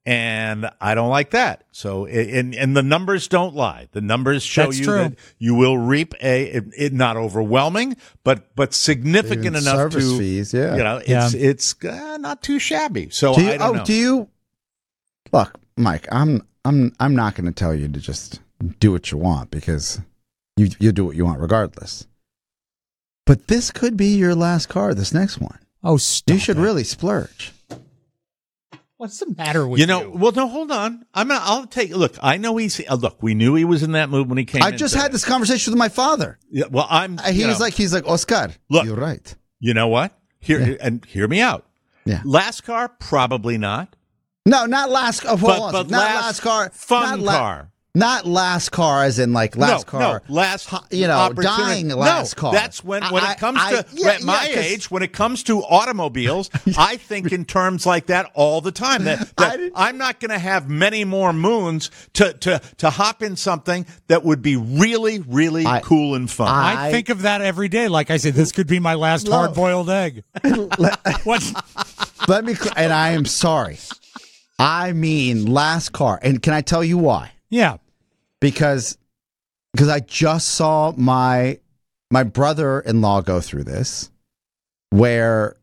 [SPEAKER 2] And I don't like that. So, and the numbers don't lie. The numbers show
[SPEAKER 3] That's
[SPEAKER 2] you
[SPEAKER 3] true.
[SPEAKER 2] that you will reap it not overwhelming, but significant
[SPEAKER 4] Even
[SPEAKER 2] enough
[SPEAKER 4] service
[SPEAKER 2] to
[SPEAKER 4] fees, yeah.
[SPEAKER 2] You know, it's not too shabby. So
[SPEAKER 4] Do you,
[SPEAKER 2] I don't know.
[SPEAKER 4] do you look, Mike? I'm not going to tell you to just do what you want because you do what you want regardless. But this could be your last car. This next one.
[SPEAKER 3] Oh, stop
[SPEAKER 4] you should
[SPEAKER 3] it.
[SPEAKER 4] really splurge.
[SPEAKER 3] What's the matter with
[SPEAKER 2] You know, well, no, hold on. I'll take. Look, I know look, we knew he was in that mood when he came.
[SPEAKER 4] I
[SPEAKER 2] in
[SPEAKER 4] just
[SPEAKER 2] today.
[SPEAKER 4] had this conversation with my father.
[SPEAKER 2] Yeah, well,
[SPEAKER 4] He's like Oscar.
[SPEAKER 2] Look,
[SPEAKER 4] you're right.
[SPEAKER 2] You know what? Hear me out.
[SPEAKER 4] Yeah.
[SPEAKER 2] Last car, probably not.
[SPEAKER 4] No, not last. Hold on.
[SPEAKER 2] But
[SPEAKER 4] not last car.
[SPEAKER 2] Fun
[SPEAKER 4] not
[SPEAKER 2] car.
[SPEAKER 4] Not last car, as in like last car.
[SPEAKER 2] No, last
[SPEAKER 4] opportunity. Dying last car.
[SPEAKER 2] That's when it comes to at my age, when it comes to automobiles, I think in terms like that all the time. That I'm not going to have many more moons to hop in something that would be really, really cool and fun.
[SPEAKER 3] I think of that every day. Like I said, this could be my last hard-boiled egg. What?
[SPEAKER 4] Let me, and I am sorry. I mean last car. And can I tell you why?
[SPEAKER 3] Yeah.
[SPEAKER 4] Because I just saw my brother-in-law go through this, where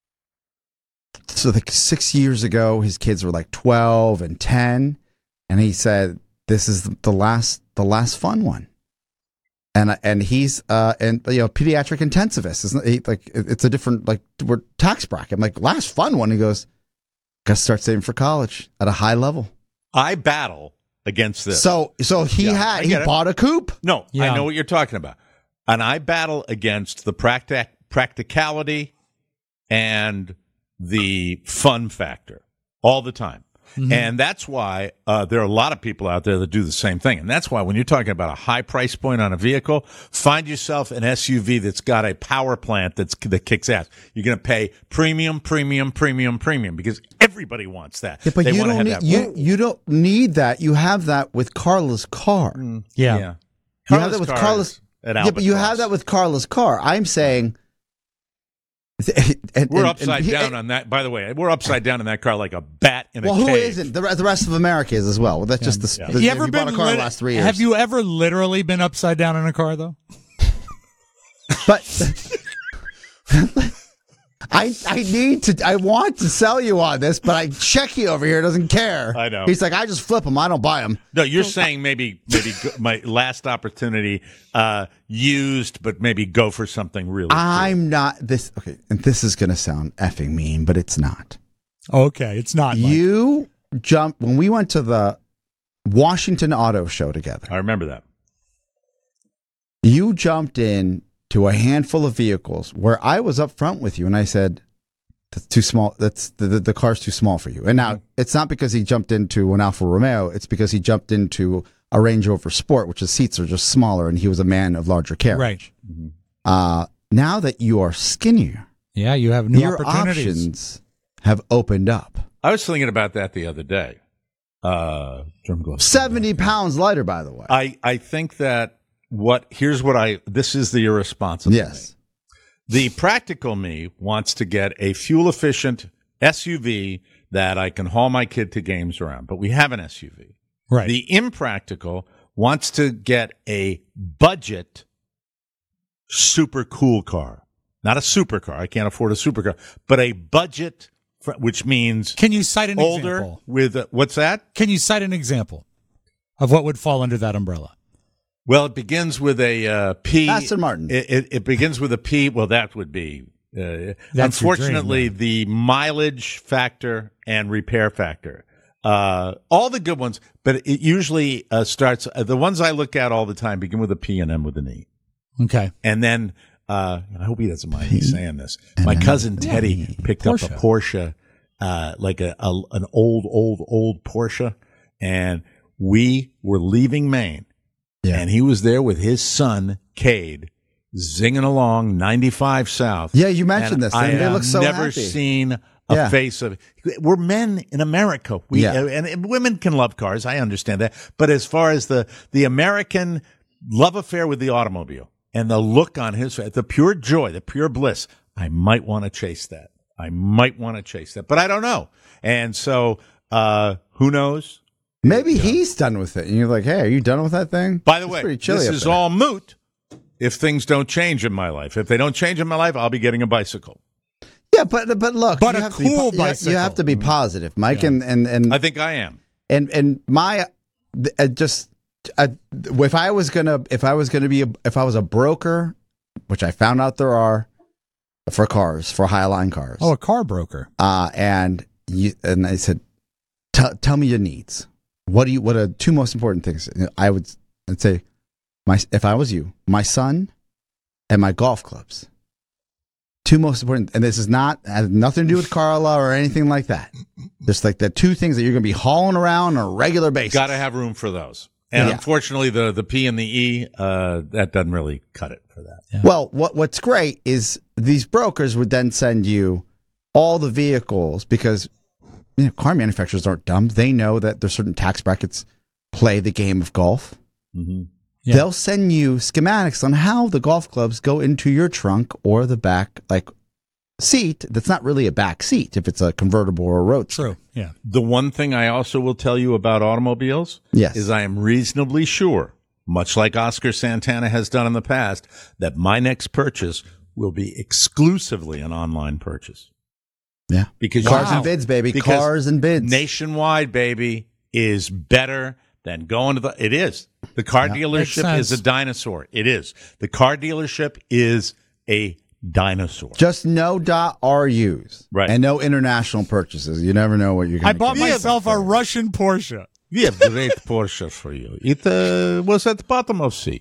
[SPEAKER 4] like 6 years ago his kids were like 12 and 10, and he said this is the last fun one, and he's pediatric intensivist, isn't he? Like it's a different we're tax bracket. I'm like, last fun one. He goes, gotta start saving for college at a high level.
[SPEAKER 2] I battle against this.
[SPEAKER 4] So he bought a coupe?
[SPEAKER 2] No, I know what you're talking about. And I battle against the practicality and the fun factor all the time. Mm-hmm. And that's why there are a lot of people out there that do the same thing. And that's why when you're talking about a high price point on a vehicle, find yourself an SUV that's got a power plant that kicks ass. You're going to pay premium because everybody wants that.
[SPEAKER 4] Yeah, but you don't need that. You have that with Carla's car.
[SPEAKER 3] Yeah.
[SPEAKER 4] You have that with Carla's. Yeah, but you have that with Carla's car. I'm saying.
[SPEAKER 2] We're upside down on that. By the way, we're upside down in that car like a bat in a cave.
[SPEAKER 4] Well, who isn't? The rest of America is as well. That's just the.
[SPEAKER 3] You ever been
[SPEAKER 4] bought a car in the last 3 years?
[SPEAKER 3] Have you ever literally been upside down in a car though?
[SPEAKER 4] But I want to sell you on this, but Checky over here doesn't care.
[SPEAKER 2] I know.
[SPEAKER 4] He's like, I just flip them. I don't buy them.
[SPEAKER 2] No, you're saying maybe my last opportunity used, but maybe go for something really cool.
[SPEAKER 4] I'm not this. Okay, and this is going to sound effing mean, but it's not.
[SPEAKER 3] Okay, it's not.
[SPEAKER 4] You jumped when we went to the Washington Auto Show together.
[SPEAKER 2] I remember that.
[SPEAKER 4] You jumped in to a handful of vehicles where I was up front with you, and I said, "That's too small. That's the car's too small for you." And now it's not because he jumped into an Alfa Romeo; it's because he jumped into a Range Rover Sport, which the seats are just smaller, and he was a man of larger carriage.
[SPEAKER 3] Right.
[SPEAKER 4] Mm-hmm. Now that you are skinnier,
[SPEAKER 3] you have new
[SPEAKER 4] your options have opened up.
[SPEAKER 2] I was thinking about that the other day.
[SPEAKER 4] 70 pounds lighter, by the way.
[SPEAKER 2] I think that this is the irresponsible me. The practical me wants to get a fuel-efficient SUV that I can haul my kid to games around, but we have an SUV.
[SPEAKER 3] Right.
[SPEAKER 2] The impractical wants to get a budget super cool car. Not a supercar. I can't afford a supercar, but a budget, which means
[SPEAKER 3] Can you cite an
[SPEAKER 2] older
[SPEAKER 3] example?
[SPEAKER 2] with what's that?
[SPEAKER 3] Can you cite an example of what would fall under that umbrella?
[SPEAKER 2] Well, it begins with a P.
[SPEAKER 4] Aston Martin.
[SPEAKER 2] It begins with a P. Well, that would be. Unfortunately, the mileage factor and repair factor. All the good ones, but it usually starts. The ones I look at all the time begin with a P and end with an E.
[SPEAKER 3] Okay.
[SPEAKER 2] And then I hope he doesn't mind me saying this. My cousin Teddy picked up a Porsche, like an old Porsche, and we were leaving Maine. Yeah. And he was there with his son, Cade, zinging along 95 South.
[SPEAKER 4] Yeah, you mentioned this.
[SPEAKER 2] I
[SPEAKER 4] they look so
[SPEAKER 2] never
[SPEAKER 4] happy.
[SPEAKER 2] seen a face of. We're men in America. And women can love cars. I understand that. But as far as the American love affair with the automobile and the look on his face, the pure joy, the pure bliss, I might want to chase that. But I don't know. And so Who knows?
[SPEAKER 4] Maybe he's done with it, and you're like, "Hey, are you done with that thing?"
[SPEAKER 2] By the
[SPEAKER 4] It's
[SPEAKER 2] way,
[SPEAKER 4] pretty chilly
[SPEAKER 2] this
[SPEAKER 4] up
[SPEAKER 2] is
[SPEAKER 4] there.
[SPEAKER 2] all moot if things don't change in my life. If they don't change in my life, I'll be getting a bicycle.
[SPEAKER 4] Yeah, but look,
[SPEAKER 3] But
[SPEAKER 4] you
[SPEAKER 3] a
[SPEAKER 4] have to be
[SPEAKER 3] cool
[SPEAKER 4] you
[SPEAKER 3] bicycle.
[SPEAKER 4] have to be positive, Mike, and
[SPEAKER 2] I think I am.
[SPEAKER 4] and my if I was a broker, which I found out there are for cars, for Highline cars.
[SPEAKER 3] Oh, a car broker.
[SPEAKER 4] And I said, tell me your needs. What are two most important things? I'd say, if I was you, my son and my golf clubs. Two most important, and this has nothing to do with Carla or anything like that. Just like the two things that you're going to be hauling around on a regular basis.
[SPEAKER 2] Got to have room for those. And unfortunately, the P and the E, that doesn't really cut it for that.
[SPEAKER 4] Yeah. Well, what's great is these brokers would then send you all the vehicles because car manufacturers aren't dumb. They know that there's certain tax brackets play the game of golf.
[SPEAKER 2] Mm-hmm.
[SPEAKER 4] Yeah. They'll send you schematics on how the golf clubs go into your trunk or the back seat. That's not really a back seat if it's a convertible or a roadster.
[SPEAKER 3] True. Yeah.
[SPEAKER 2] The one thing I also will tell you about automobiles is I am reasonably sure, much like Oscar Santana has done in the past, that my next purchase will be exclusively an online purchase.
[SPEAKER 4] Yeah.
[SPEAKER 2] Because
[SPEAKER 4] Cars and bids, baby. Cars and bids.
[SPEAKER 2] Nationwide, baby, is better than going to it is. The car dealership is a dinosaur. It is. The car dealership is a dinosaur.
[SPEAKER 4] Just no .RUs.
[SPEAKER 2] Right.
[SPEAKER 4] And no international purchases. You never know what you're going to
[SPEAKER 3] I bought myself a Russian Porsche.
[SPEAKER 2] We have great Porsche for you. It was at the bottom of sea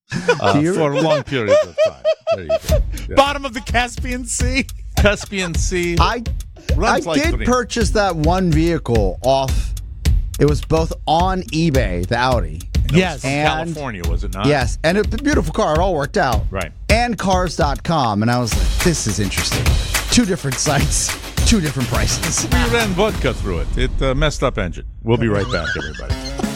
[SPEAKER 2] for a long period of time. There you go. Yeah.
[SPEAKER 3] Bottom of the Caspian Sea.
[SPEAKER 2] Caspian Sea.
[SPEAKER 4] I did purchase that one vehicle off. It was both on eBay, the Audi.
[SPEAKER 3] Yes.
[SPEAKER 2] And California, was it not?
[SPEAKER 4] Yes. And it's a beautiful car. It all worked out.
[SPEAKER 2] Right.
[SPEAKER 4] And cars.com. And I was like, this is interesting. Two different sites, two different prices.
[SPEAKER 2] We ran vodka through it. It messed up engine. We'll be right back, everybody.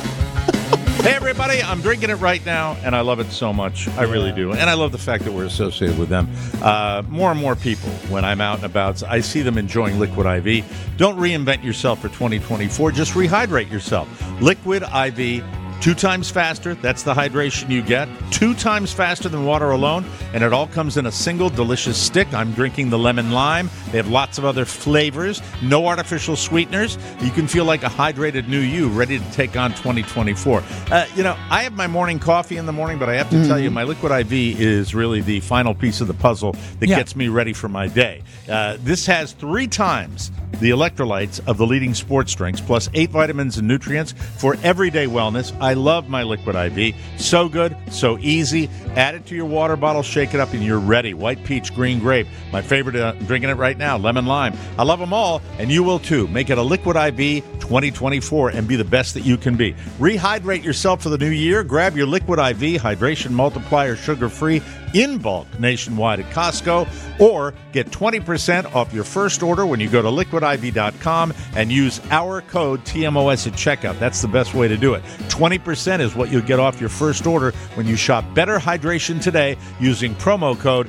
[SPEAKER 2] Hey, everybody, I'm drinking it right now, and I love it so much. I really do. And I love the fact that we're associated with them. More and more people, when I'm out and about, I see them enjoying Liquid IV. Don't reinvent yourself for 2024. Just rehydrate yourself. Liquid IV, 2 times faster. That's the hydration you get. 2 times faster than water alone, and it all comes in a single delicious stick. I'm drinking the lemon lime. They have lots of other flavors, no artificial sweeteners. You can feel like a hydrated new you, ready to take on 2024. I have my morning coffee in the morning, but I have to tell you, my Liquid IV is really the final piece of the puzzle that gets me ready for my day. This has 3 times the electrolytes of the leading sports drinks, plus 8 vitamins and nutrients for everyday wellness. I love my Liquid IV. So good, so easy. Add it to your water bottle, shake it up, and you're ready. White peach, green grape. My favorite, I'm drinking it right now, lemon lime. I love them all, and you will too. Make it a Liquid IV 2024 and be the best that you can be. Rehydrate yourself for the new year. Grab your Liquid IV Hydration Multiplier sugar-free in bulk nationwide at Costco, or get 20% off your first order when you go to liquidiv.com and use our code TMOS at checkout. That's the best way to do it. 20% is what you'll get off your first order when you shop Better Hydration today using promo code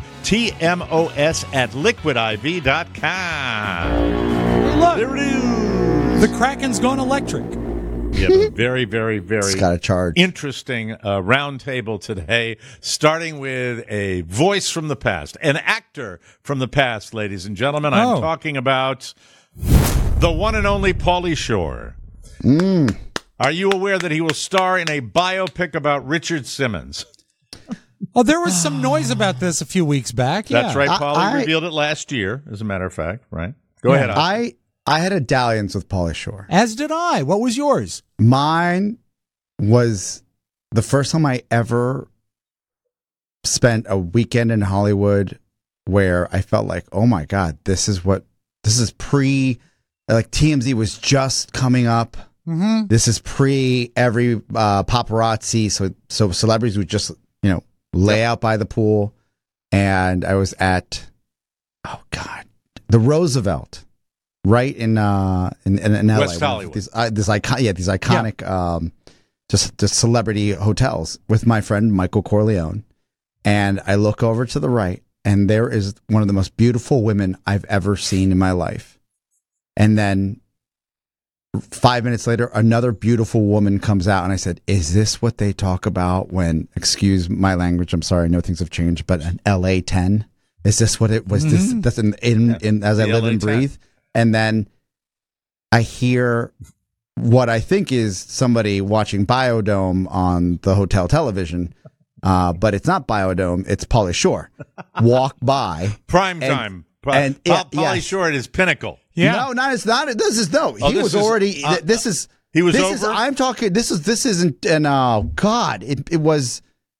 [SPEAKER 2] TMOS at liquidiv.com.
[SPEAKER 3] Look,
[SPEAKER 2] there it is.
[SPEAKER 3] The Kraken's gone electric.
[SPEAKER 2] We have a very, very, very interesting roundtable today, starting with a voice from the past, an actor from the past, ladies and gentlemen. I'm talking about the one and only Pauly Shore. Are you aware that he will star in a biopic about Richard Simmons?
[SPEAKER 3] Oh, there was some noise about this a few weeks back.
[SPEAKER 2] That's right. Pauly revealed it last year, as a matter of fact, right? Go ahead.
[SPEAKER 4] I had a dalliance with Pauly Shore.
[SPEAKER 3] As did I. What was yours?
[SPEAKER 4] Mine was the first time I ever spent a weekend in Hollywood where I felt like, oh my God, this is pre, like TMZ was just coming up.
[SPEAKER 3] Mm-hmm.
[SPEAKER 4] This is pre every paparazzi. So celebrities would just, lay out by the pool. And I was at, the Roosevelt. Right in LA,
[SPEAKER 2] West Hollywood.
[SPEAKER 4] These iconic, just celebrity hotels with my friend Michael Corleone, and I look over to the right, and there is one of the most beautiful women I've ever seen in my life, and then 5 minutes later, another beautiful woman comes out, and I said, "Is this what they talk about when? Excuse my language. I'm sorry. I know things have changed, but an LA 10. Is this what it was? That's in as I live and breathe." And then I hear what I think is somebody watching Biodome on the hotel television, but it's not Biodome. It's Pauly Shore. Walk by
[SPEAKER 2] prime time. And Pauly Shore at his pinnacle.
[SPEAKER 4] Yeah. No, not it's not. This is no. He was already. This is.
[SPEAKER 2] He was
[SPEAKER 4] this
[SPEAKER 2] over.
[SPEAKER 4] Is, I'm talking. This isn't. And God, it was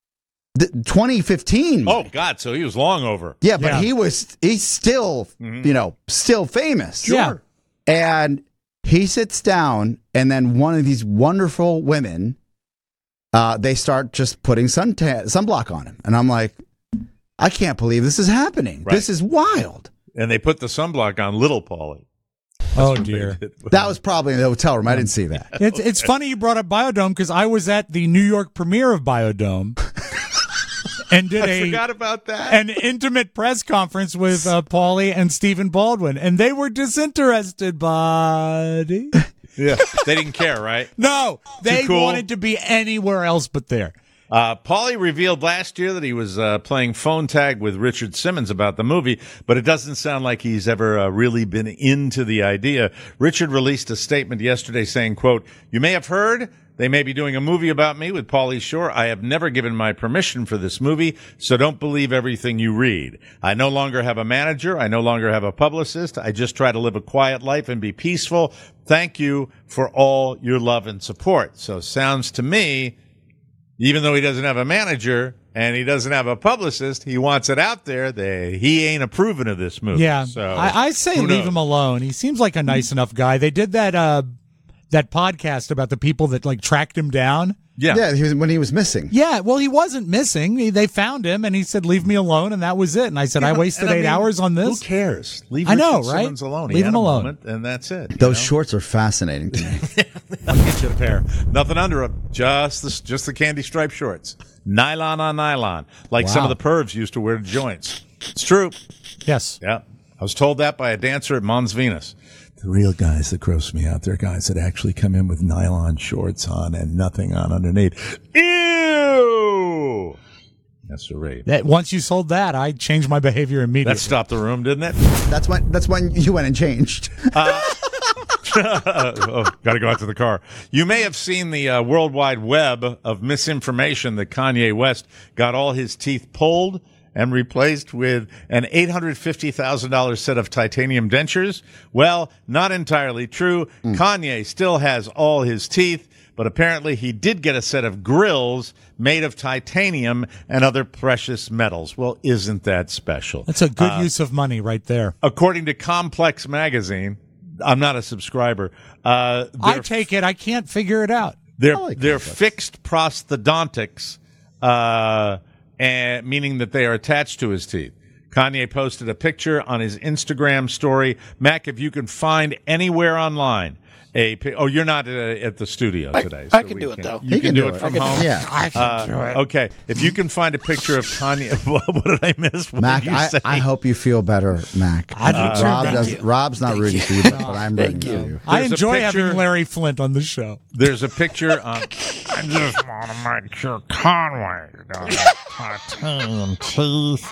[SPEAKER 4] 2015.
[SPEAKER 2] Oh God, so he was long over.
[SPEAKER 4] Yeah, but he's still still famous.
[SPEAKER 3] Sure. Yeah.
[SPEAKER 4] And he sits down, and then one of these wonderful women, they start just putting sunblock on him, and I'm like, I can't believe this is happening. Right. This is wild.
[SPEAKER 2] And they put the sunblock on little Pauly.
[SPEAKER 3] Oh, dear.
[SPEAKER 4] That was probably in the hotel room. I didn't see that.
[SPEAKER 3] It's funny you brought up Biodome because I was at the New York premiere of Biodome and did
[SPEAKER 2] I forgot about that.
[SPEAKER 3] An intimate press conference with Pauly and Stephen Baldwin, and they were disinterested, buddy.
[SPEAKER 2] Yeah, they didn't care, right?
[SPEAKER 3] No, they wanted to be anywhere else but there.
[SPEAKER 2] Pauly revealed last year that he was playing phone tag with Richard Simmons about the movie, but it doesn't sound like he's ever really been into the idea. Richard released a statement yesterday saying, quote, "You may have heard they may be doing a movie about me with Pauly Shore. I have never given my permission for this movie, so don't believe everything you read. I no longer have a manager. I no longer have a publicist. I just try to live a quiet life and be peaceful. Thank you for all your love and support." So sounds to me, even though he doesn't have a manager and he doesn't have a publicist, he wants it out there. He ain't approving of this movie.
[SPEAKER 3] Yeah,
[SPEAKER 2] so
[SPEAKER 3] I say leave him alone. He seems like a nice enough guy. They did that podcast about the people that like tracked him down.
[SPEAKER 4] Yeah, when he was missing.
[SPEAKER 3] Yeah, well, he wasn't missing. They found him, and he said, "Leave me alone," and that was it. And I said, "I wasted 8 hours on this."
[SPEAKER 2] Who cares? Leave
[SPEAKER 3] Richard
[SPEAKER 2] Simmons alone.
[SPEAKER 3] Leave him alone,
[SPEAKER 2] and that's it.
[SPEAKER 4] Those shorts are fascinating to me.
[SPEAKER 2] I'll get you a pair. Nothing under them. Just the candy striped shorts. Nylon on nylon, like some of the pervs used to wear to joints. It's true.
[SPEAKER 3] Yes.
[SPEAKER 2] Yeah, I was told that by a dancer at Mons Venus. The real guys that gross me out, they're guys that actually come in with nylon shorts on and nothing on underneath. Ew! That's a rape.
[SPEAKER 3] Once you sold that, I changed my behavior immediately.
[SPEAKER 2] That stopped the room, didn't it?
[SPEAKER 4] That's when you went and changed.
[SPEAKER 2] Got to go out to the car. You may have seen the World Wide Web of misinformation that Kanye West got all his teeth pulled and replaced with an $850,000 set of titanium dentures. Well, not entirely true. Kanye still has all his teeth, but apparently he did get a set of grills made of titanium and other precious metals. Well, isn't that special?
[SPEAKER 3] That's a good use of money right there.
[SPEAKER 2] According to Complex Magazine, I'm not a subscriber.
[SPEAKER 3] I take it. I can't figure it out.
[SPEAKER 2] They're fixed prosthodontics, and meaning that they are attached to his teeth. Kanye posted a picture on his Instagram story. Mac, if you can find anywhere online you're not at the studio today.
[SPEAKER 5] I can do it, though.
[SPEAKER 2] You can do it from home?
[SPEAKER 4] Yeah.
[SPEAKER 5] I can do it.
[SPEAKER 2] Okay. If you can find a picture of Kanye. What did I miss? What
[SPEAKER 4] Mac,
[SPEAKER 2] did you say?
[SPEAKER 4] I hope you feel better, Mac. Rob's not rooting for you, but I'm rooting for you.
[SPEAKER 3] I enjoy having Larry Flint on the show.
[SPEAKER 2] There's a picture on. I just want to make sure Conway got titanium teeth.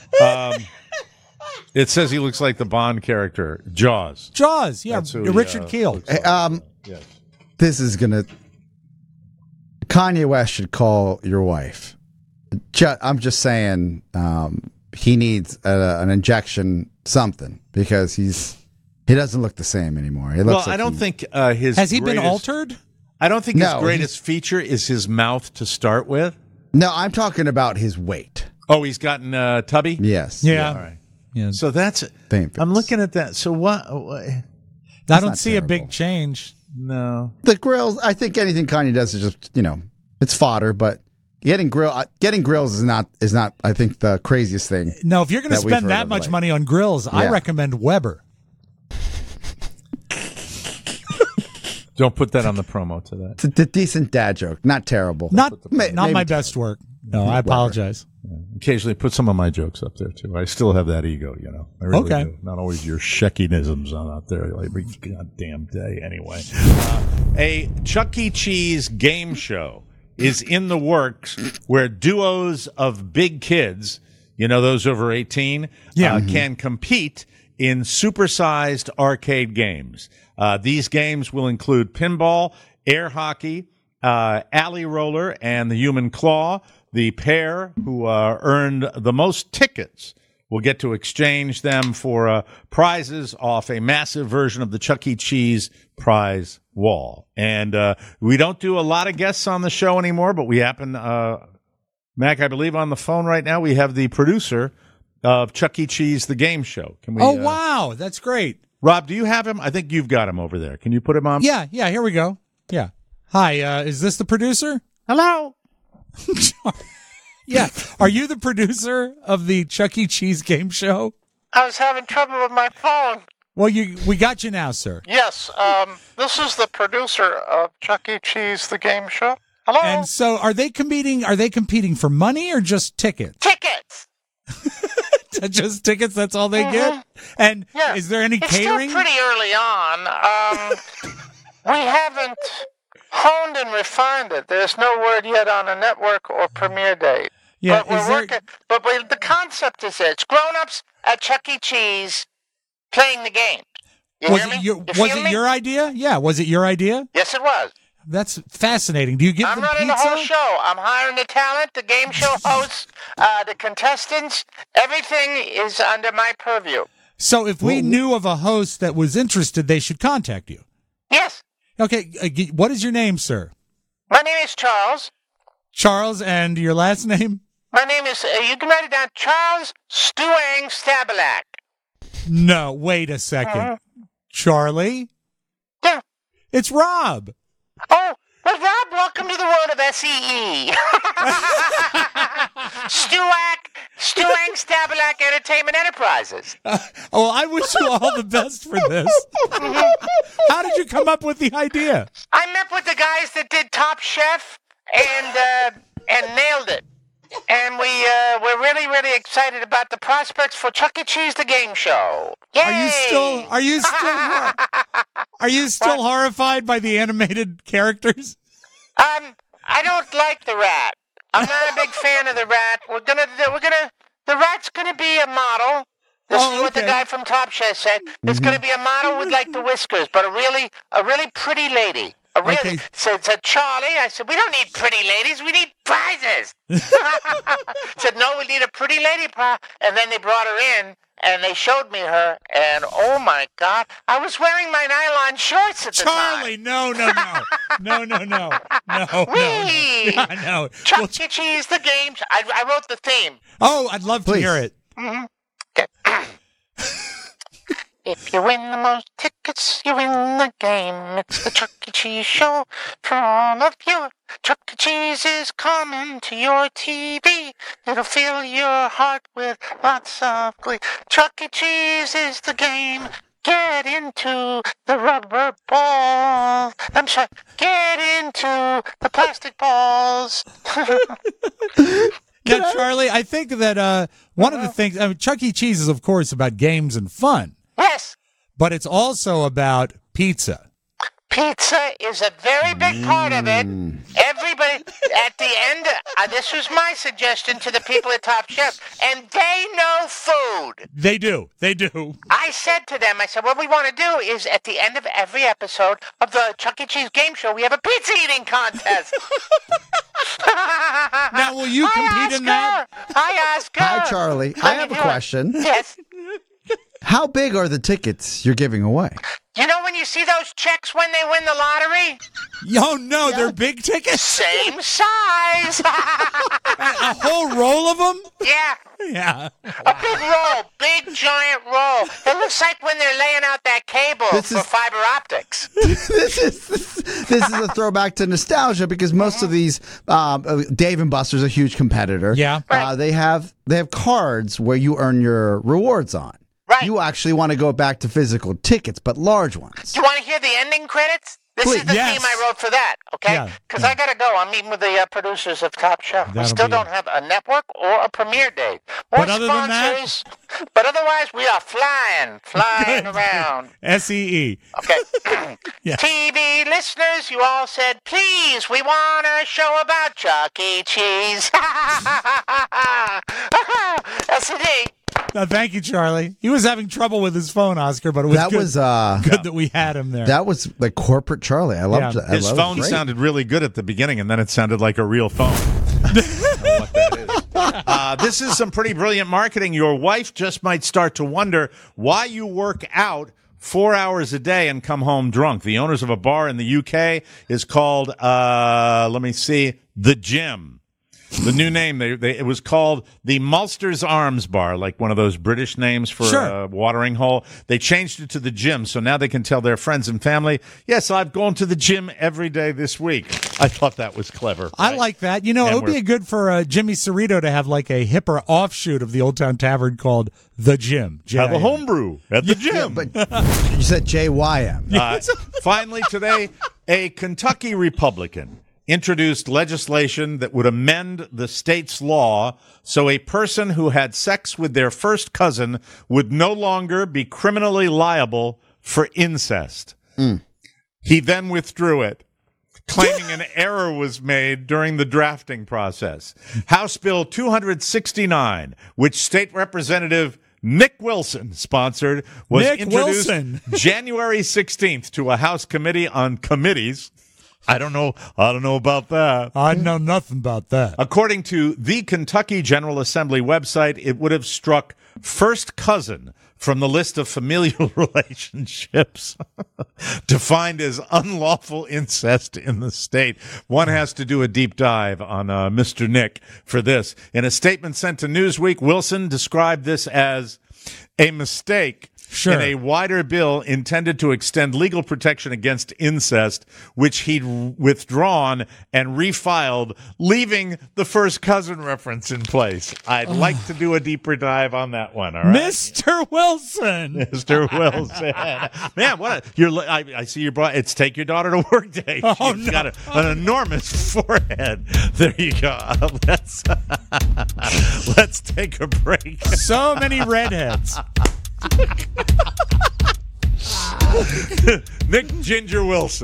[SPEAKER 2] It says he looks like the Bond character, Jaws.
[SPEAKER 3] Jaws, yeah, Richard Kiel.
[SPEAKER 2] Yes.
[SPEAKER 4] This is gonna. Kanye West should call your wife. I'm just saying, he needs an injection, something, because he doesn't look the same anymore.
[SPEAKER 2] I don't think his
[SPEAKER 3] has he been altered?
[SPEAKER 2] I don't think his greatest feature is his mouth to start with.
[SPEAKER 4] No, I'm talking about his weight.
[SPEAKER 2] Oh, he's gotten tubby?
[SPEAKER 4] Yes.
[SPEAKER 3] Yeah.
[SPEAKER 2] All right.
[SPEAKER 3] Yeah.
[SPEAKER 2] So that's it. I'm looking at that. So what?
[SPEAKER 3] I don't see a big change.
[SPEAKER 2] No.
[SPEAKER 4] The grills, I think anything Kanye does is just, it's fodder, but getting grills is not I think the craziest thing.
[SPEAKER 3] No, if you're going to spend that much money on grills, I recommend Weber.
[SPEAKER 2] Don't put that on the promo today.
[SPEAKER 4] It's a decent dad joke, not terrible.
[SPEAKER 3] Not my best work. No, I apologize.
[SPEAKER 2] Occasionally put some of my jokes up there, too. I still have that ego, you know. I really do. Not always your Sheckinisms on out there every goddamn day. Anyway, a Chuck E. Cheese game show is in the works where duos of big kids, you know, those over 18, can compete in supersized arcade games. These games will include pinball, air hockey, alley roller, and the human claw. The pair who earned the most tickets will get to exchange them for prizes off a massive version of the Chuck E. Cheese prize wall. And we don't do a lot of guests on the show anymore, but we happen, Mac, I believe on the phone right now, we have the producer of Chuck E. Cheese, the game show. Can we?
[SPEAKER 3] Oh, wow. That's great.
[SPEAKER 2] Rob, do you have him? I think you've got him over there. Can you put him on?
[SPEAKER 3] Yeah, here we go. Yeah. Hi, is this the producer?
[SPEAKER 11] Hello.
[SPEAKER 3] Yeah. Are you the producer of the Chuck E. Cheese game show?
[SPEAKER 11] I was having trouble with my phone.
[SPEAKER 3] Well, we got you now, sir.
[SPEAKER 11] Yes. This is the producer of Chuck E. Cheese, the game show. Hello.
[SPEAKER 3] And so, are they competing for money or just tickets?
[SPEAKER 11] Tickets.
[SPEAKER 3] Just tickets. That's all they get. And is there any catering?
[SPEAKER 11] It's still pretty early on. We haven't honed and refined it. There's no word yet on a network or premiere date.
[SPEAKER 3] Yeah,
[SPEAKER 11] but we're working. But the concept is it's grown-ups at Chuck E. Cheese playing the game.
[SPEAKER 3] Was it your idea? Yeah, was it your idea?
[SPEAKER 11] Yes, it was.
[SPEAKER 3] That's fascinating. Do you give them
[SPEAKER 11] running
[SPEAKER 3] pizza?
[SPEAKER 11] the whole show. I'm hiring the talent, the game show hosts, the contestants. Everything is under my purview.
[SPEAKER 3] So if we knew of a host that was interested, they should contact you.
[SPEAKER 11] Yes.
[SPEAKER 3] Okay, what is your name, sir?
[SPEAKER 11] My name is Charles.
[SPEAKER 3] Charles, and your last name?
[SPEAKER 11] My name is, you can write it down, Charles Stuang Stabalak.
[SPEAKER 3] No, wait a second. Charlie?
[SPEAKER 11] Yeah.
[SPEAKER 3] It's Rob.
[SPEAKER 11] Oh, well, Rob, welcome to the world of SEE. Stuang Stabalak Entertainment Enterprises.
[SPEAKER 3] I wish you all the best for this. How did you come up with the idea?
[SPEAKER 11] I met with the guys that did Top Chef and nailed it. And we're really, really excited about the prospects for Chuck E. Cheese, the game show. Yay!
[SPEAKER 3] Are you still horrified by the animated characters?
[SPEAKER 11] I don't like the rat. I'm not a big fan of the rat. The rat's gonna be a model. This is what the guy from Top Chef said. It's gonna be a model with like the whiskers, but a really pretty lady. Said Charlie. I said, we don't need pretty ladies. We need prizes. Said, no, we need a pretty lady. And then they brought her in, and they showed me her, and oh my God, I was wearing my nylon shorts at the time.
[SPEAKER 3] Charlie, no. No.
[SPEAKER 11] Chuck E. Cheese, the game. I wrote the theme.
[SPEAKER 3] Oh, I'd love to hear it.
[SPEAKER 11] Mm-hmm. Okay. If you win the most tickets, you win the game. It's the Chuck E. Cheese show for all of you. Chuck E. Cheese is coming to your TV. It'll fill your heart with lots of glee. Chuck E. Cheese is the game. Get into the rubber ball. I'm sorry. Get into the plastic balls.
[SPEAKER 3] Now, Charlie, I think that one of the things, Chuck E. Cheese is, of course, about games and fun.
[SPEAKER 11] Yes.
[SPEAKER 3] But it's also about pizza.
[SPEAKER 11] Pizza is a very big part of it. Everybody, at the end, this was my suggestion to the people at Top Chef, and they know food.
[SPEAKER 3] They do.
[SPEAKER 11] I said to them, what we want to do is at the end of every episode of the Chuck E. Cheese game show, we have a pizza eating contest.
[SPEAKER 3] Now, will you compete in that?
[SPEAKER 11] Hi, Oscar.
[SPEAKER 4] Hi, Charlie. I have a question.
[SPEAKER 11] Yes.
[SPEAKER 4] How big are the tickets you're giving away?
[SPEAKER 11] You know when you see those checks when they win the lottery?
[SPEAKER 3] Oh, no, they're big tickets?
[SPEAKER 11] Same size.
[SPEAKER 3] A whole roll of them?
[SPEAKER 11] Yeah. A big roll, big giant roll. It looks like when they're laying out that cable for fiber optics.
[SPEAKER 4] This is a throwback to nostalgia because most of these, Dave and Buster's a huge competitor.
[SPEAKER 3] Yeah.
[SPEAKER 11] Right.
[SPEAKER 4] They have cards where you earn your rewards on.
[SPEAKER 11] Right.
[SPEAKER 4] You actually want to go back to physical tickets, but large ones.
[SPEAKER 11] Do you want to hear the ending credits? This is the theme I wrote for that, okay? Because I got to go. I'm meeting with the producers of Top Shelf. We still don't have a network or a premiere date. More sponsors. But otherwise, we are flying around.
[SPEAKER 3] SEE.
[SPEAKER 11] Okay. TV listeners, you all said, please, we want a show about Chuck E. Cheese. SED.
[SPEAKER 3] No, thank you, Charlie. He was having trouble with his phone, Oscar, but it was good that we had him there.
[SPEAKER 4] That was like corporate Charlie. I loved it.
[SPEAKER 2] His phone sounded really good at the beginning, and then it sounded like a real phone. I don't know what that is. This is some pretty brilliant marketing. Your wife just might start to wonder why you work out 4 hours a day and come home drunk. The owners of a bar in the UK is called, The Gym. The new name, it was called the Mulster's Arms Bar, like one of those British names for a watering hole. They changed it to The Gym, so now they can tell their friends and family, yes, I've gone to the gym every day this week. I thought that was clever.
[SPEAKER 3] I like that. You know, it would be good for Jimmy Cerrito to have like a hipper offshoot of the Old Town Tavern called The Gym.
[SPEAKER 2] Have a homebrew at the gym.
[SPEAKER 4] But you said JYM.
[SPEAKER 2] Finally today, a Kentucky Republican introduced legislation that would amend the state's law so a person who had sex with their first cousin would no longer be criminally liable for incest. He then withdrew it, claiming an error was made during the drafting process. House Bill 269, which State Representative Nick Wilson sponsored, was introduced January 16th to a House Committee on Committees. I don't know about that.
[SPEAKER 3] I know nothing about that.
[SPEAKER 2] According to the Kentucky General Assembly website, it would have struck first cousin from the list of familial relationships defined as unlawful incest in the state. One has to do a deep dive on Mr. Nick for this. In a statement sent to Newsweek, Wilson described this as a mistake in a wider bill intended to extend legal protection against incest, which he'd withdrawn and refiled, leaving the first cousin reference in place. I'd like to do a deeper dive on that one. All right,
[SPEAKER 3] Mr. Wilson.
[SPEAKER 2] Mr. Wilson. Man, I see you brought. It's take your daughter to work day.
[SPEAKER 3] Oh,
[SPEAKER 2] She's got an enormous forehead. There you go. Let's take a break.
[SPEAKER 3] So many redheads.
[SPEAKER 2] Nick Ginger Wilson.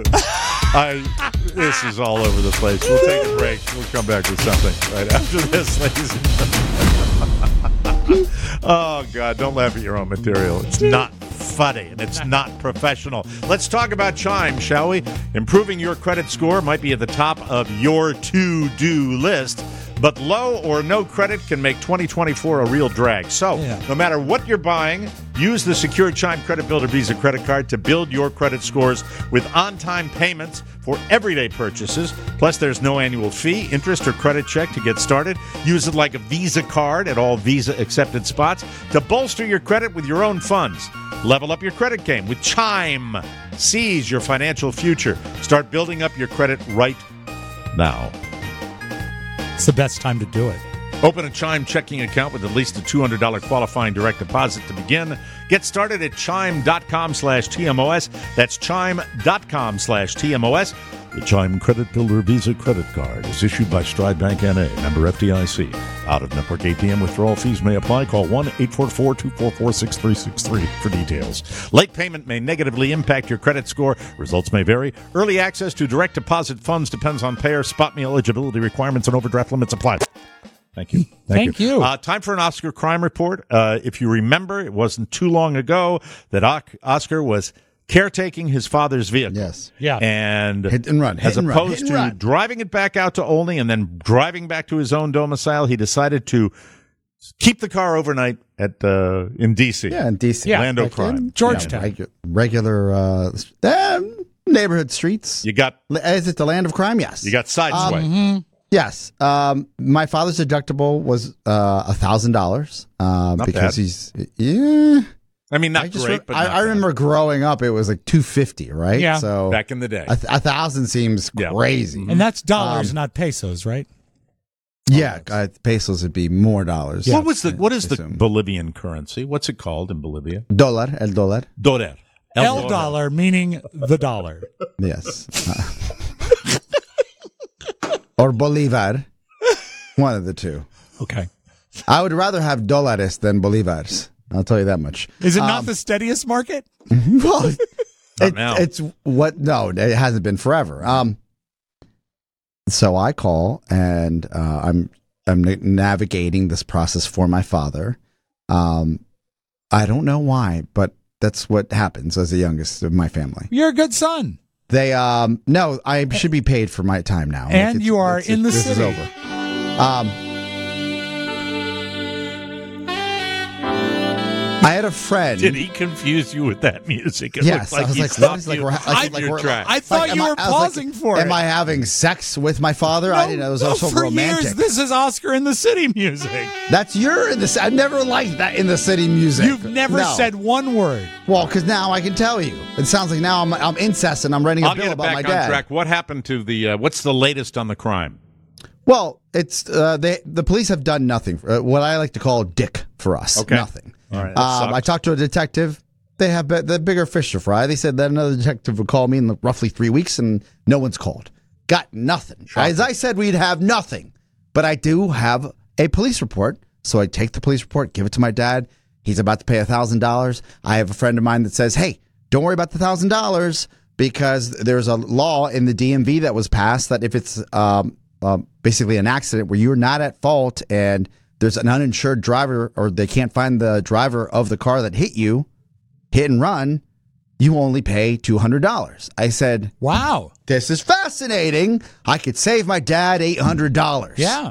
[SPEAKER 2] This is all over the place. We'll take a break. We'll come back with something right after this, ladies and gentlemen. Oh, God, don't laugh at your own material. It's not funny, and it's not professional. Let's talk about Chime, shall we? Improving your credit score might be at the top of your to-do list, but low or no credit can make 2024 a real drag. So, no matter what you're buying, use the secure Chime Credit Builder Visa credit card to build your credit scores with on-time payments for everyday purchases. Plus, there's no annual fee, interest, or credit check to get started. Use it like a Visa card at all Visa-accepted spots to bolster your credit with your own funds. Level up your credit game with Chime. Seize your financial future. Start building up your credit right now.
[SPEAKER 3] It's the best time to do it.
[SPEAKER 2] Open a Chime checking account with at least a $200 qualifying direct deposit to begin. Get started at chime.com/TMOS. That's chime.com/TMOS. The Chime Credit Builder Visa credit card is issued by Stride Bank N.A., member FDIC. Out-of-network ATM withdrawal fees may apply. Call 1-844-244-6363 for details. Late payment may negatively impact your credit score. Results may vary. Early access to direct deposit funds depends on payer. Spot me eligibility requirements and overdraft limits apply. Thank you.
[SPEAKER 3] Thank you.
[SPEAKER 2] Time for an Oscar crime report. If you remember, it wasn't too long ago that Oscar was caretaking his father's vehicle.
[SPEAKER 4] Yes.
[SPEAKER 3] Yeah.
[SPEAKER 2] And
[SPEAKER 4] hit and run.
[SPEAKER 2] As opposed to driving it back out to Olney and then driving back to his own domicile, he decided to keep the car overnight at in D.C.
[SPEAKER 4] Yeah, in D.C.
[SPEAKER 2] Lando crime.
[SPEAKER 3] Georgetown.
[SPEAKER 4] Regular neighborhood streets.
[SPEAKER 2] You got...
[SPEAKER 4] Is it the land of crime? Yes.
[SPEAKER 2] You got sidesway.
[SPEAKER 4] Yes. My father's deductible was $1,000 because
[SPEAKER 2] bad.
[SPEAKER 4] he's... Yeah.
[SPEAKER 2] I mean, not great, but
[SPEAKER 4] I remember growing up, it was like $250, right?
[SPEAKER 3] Yeah.
[SPEAKER 4] So
[SPEAKER 2] back in the day.
[SPEAKER 4] 1,000 seems crazy.
[SPEAKER 3] And that's dollars, not pesos, right?
[SPEAKER 4] Yeah, pesos would be more dollars.
[SPEAKER 2] What is the Bolivian currency? What's it called in Bolivia?
[SPEAKER 4] El dólar.
[SPEAKER 2] Dólar.
[SPEAKER 3] El dollar, meaning the dollar.
[SPEAKER 4] Yes. Or Bolivar. One of the two.
[SPEAKER 3] Okay.
[SPEAKER 4] I would rather have dólares than bolivars. I'll tell you that much.
[SPEAKER 3] Is it not the steadiest market?
[SPEAKER 4] Well,
[SPEAKER 2] now.
[SPEAKER 4] it's what? No, it hasn't been forever. So I call and I'm navigating this process for my father. I don't know why, but that's what happens as the youngest of my family.
[SPEAKER 3] You're a good son.
[SPEAKER 4] They no, I should be paid for my time now.
[SPEAKER 3] And you are in the city.
[SPEAKER 4] This is over. I had a friend.
[SPEAKER 2] Did he confuse you with that music? It
[SPEAKER 4] Yes,
[SPEAKER 2] looked like
[SPEAKER 4] I was
[SPEAKER 2] he
[SPEAKER 4] like,
[SPEAKER 2] stopped
[SPEAKER 4] what
[SPEAKER 2] you
[SPEAKER 4] is like
[SPEAKER 2] on your track.
[SPEAKER 3] I thought you were pausing for it.
[SPEAKER 4] Am I having sex with my father? I didn't know it was also
[SPEAKER 3] for
[SPEAKER 4] romantic.
[SPEAKER 3] years, this is Oscar in the City music.
[SPEAKER 4] That's your in the. I've never liked that in the city music.
[SPEAKER 3] You've never said one word.
[SPEAKER 4] Well, because now I can tell you. It sounds like now I'm incest and I'm writing a
[SPEAKER 2] I'll
[SPEAKER 4] bill
[SPEAKER 2] get it
[SPEAKER 4] about
[SPEAKER 2] back
[SPEAKER 4] my
[SPEAKER 2] on
[SPEAKER 4] dad.
[SPEAKER 2] track. What happened to the? What's the latest on the crime?
[SPEAKER 4] Well, it's the police have done nothing. What I like to call dick for us.
[SPEAKER 2] Okay.
[SPEAKER 4] Nothing.
[SPEAKER 2] All right.
[SPEAKER 4] I talked to a detective. They have the bigger fish to fry. They said that another detective would call me in roughly 3 weeks, and no one's called. Got nothing. As I said, we'd have nothing. But I do have a police report, so I take the police report, give it to my dad. He's about to pay $1,000. I have a friend of mine that says, hey, don't worry about the $1,000 because there's a law in the DMV that was passed that if it's basically an accident where you're not at fault and there's an uninsured driver or they can't find the driver of the car that hit you, hit and run, you only pay $200. I said,
[SPEAKER 3] wow,
[SPEAKER 4] this is fascinating. I could save my dad $800.
[SPEAKER 3] Yeah.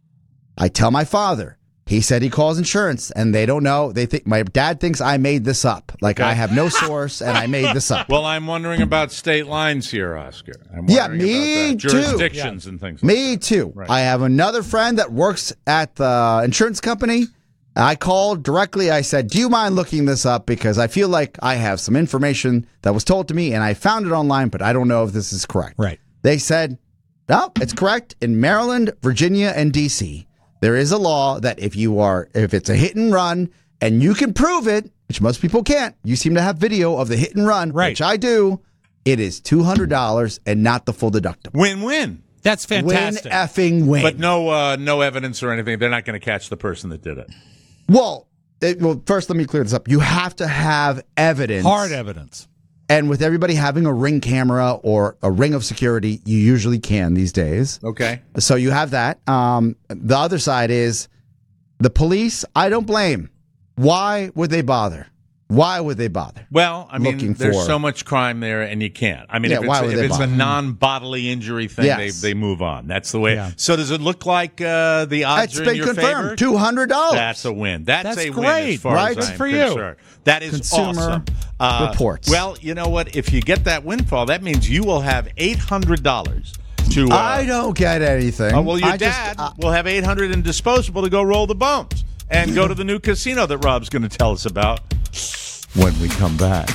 [SPEAKER 4] I tell my father. He said he calls insurance and they don't know. They think my dad thinks I made this up. Like I have no source and I made this up.
[SPEAKER 2] Well, I'm wondering about state lines here, Oscar.
[SPEAKER 4] Yeah, me
[SPEAKER 2] about that.
[SPEAKER 4] too.
[SPEAKER 2] Jurisdictions and things like
[SPEAKER 4] Me too.
[SPEAKER 2] Right.
[SPEAKER 4] I have another friend that works at the insurance company. I called directly. I said, do you mind looking this up? Because I feel like I have some information that was told to me and I found it online, but I don't know if this is correct.
[SPEAKER 3] Right.
[SPEAKER 4] They said, no, it's correct. In Maryland, Virginia, and D.C., there is a law that if it's a hit and run and you can prove it, which most people can't, you seem to have video of the hit and run,
[SPEAKER 3] right.
[SPEAKER 4] which I do, it is $200 and not the full deductible.
[SPEAKER 2] Win-win.
[SPEAKER 3] That's fantastic.
[SPEAKER 4] Win effing win.
[SPEAKER 2] But no evidence or anything. They're not going to catch the person that did it.
[SPEAKER 4] Well, first let me clear this up. You have to have evidence.
[SPEAKER 3] Hard evidence.
[SPEAKER 4] And with everybody having a Ring camera or a ring of security, you usually can these days.
[SPEAKER 2] Okay.
[SPEAKER 4] So you have that. The other side is the police, I don't blame. Why would they bother? Why would they bother?
[SPEAKER 2] Well, I mean,
[SPEAKER 4] Looking
[SPEAKER 2] there's
[SPEAKER 4] for-
[SPEAKER 2] so much crime there, and you can't. I mean,
[SPEAKER 4] Yeah, why would
[SPEAKER 2] if
[SPEAKER 4] they
[SPEAKER 2] it's a
[SPEAKER 4] bother?
[SPEAKER 2] non-bodily injury thing,
[SPEAKER 4] Yes.
[SPEAKER 2] they move on. That's the way.
[SPEAKER 3] Yeah.
[SPEAKER 2] So does it look like the odds
[SPEAKER 4] It's
[SPEAKER 2] are
[SPEAKER 4] been
[SPEAKER 2] in your
[SPEAKER 4] confirmed.
[SPEAKER 2] favor?
[SPEAKER 4] $200.
[SPEAKER 2] That's a win. That's a win
[SPEAKER 3] great,
[SPEAKER 2] as far
[SPEAKER 4] right?
[SPEAKER 2] as
[SPEAKER 4] Good
[SPEAKER 2] I'm
[SPEAKER 3] for you.
[SPEAKER 2] concerned. That is
[SPEAKER 4] Consumer
[SPEAKER 2] awesome.
[SPEAKER 4] reports.
[SPEAKER 2] Well, you know what? If you get that windfall, that means you will have $800 to.
[SPEAKER 4] I don't get anything.
[SPEAKER 2] Well, your
[SPEAKER 4] I just,
[SPEAKER 2] dad will have $800 in disposable to go roll the bones and go to the new casino that Rob's going to tell us about when we come back.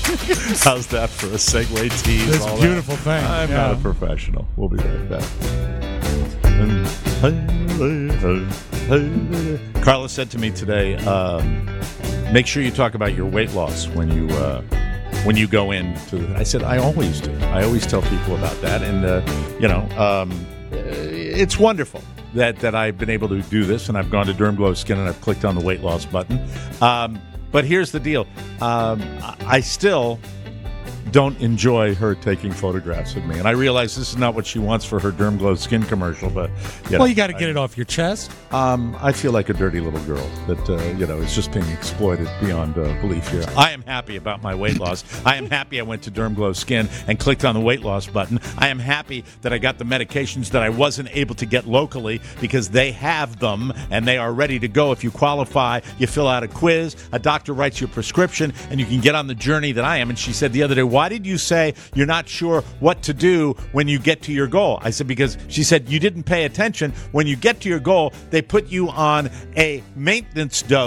[SPEAKER 2] How's that for a segue tease?
[SPEAKER 3] It's a
[SPEAKER 2] all
[SPEAKER 3] beautiful
[SPEAKER 2] that?
[SPEAKER 3] thing.
[SPEAKER 2] I'm
[SPEAKER 3] Yeah.
[SPEAKER 2] not a professional. We'll be right back. Carla said to me today, make sure you talk about your weight loss when you go in to. I said, I always do. I always tell people about that. And, it's wonderful that I've been able to do this, and I've gone to Dermglow Skin and I've clicked on the weight loss button. But here's the deal. I still don't enjoy her taking photographs of me. And I realize this is not what she wants for her Dermglow Skin commercial, but
[SPEAKER 3] Well, you got to get it off your chest.
[SPEAKER 2] I feel like a dirty little girl that is just being exploited beyond belief here. I am happy about my weight loss. I am happy I went to Dermglow Skin and clicked on the weight loss button. I am happy that I got the medications that I wasn't able to get locally because they have them and they are ready to go. If you qualify, you fill out a quiz, a doctor writes you a prescription, and you can get on the journey that I am. And she said the other day, why did you say you're not sure what to do when you get to your goal? I said, because she said you didn't pay attention. When you get to your goal, they put you on a maintenance dose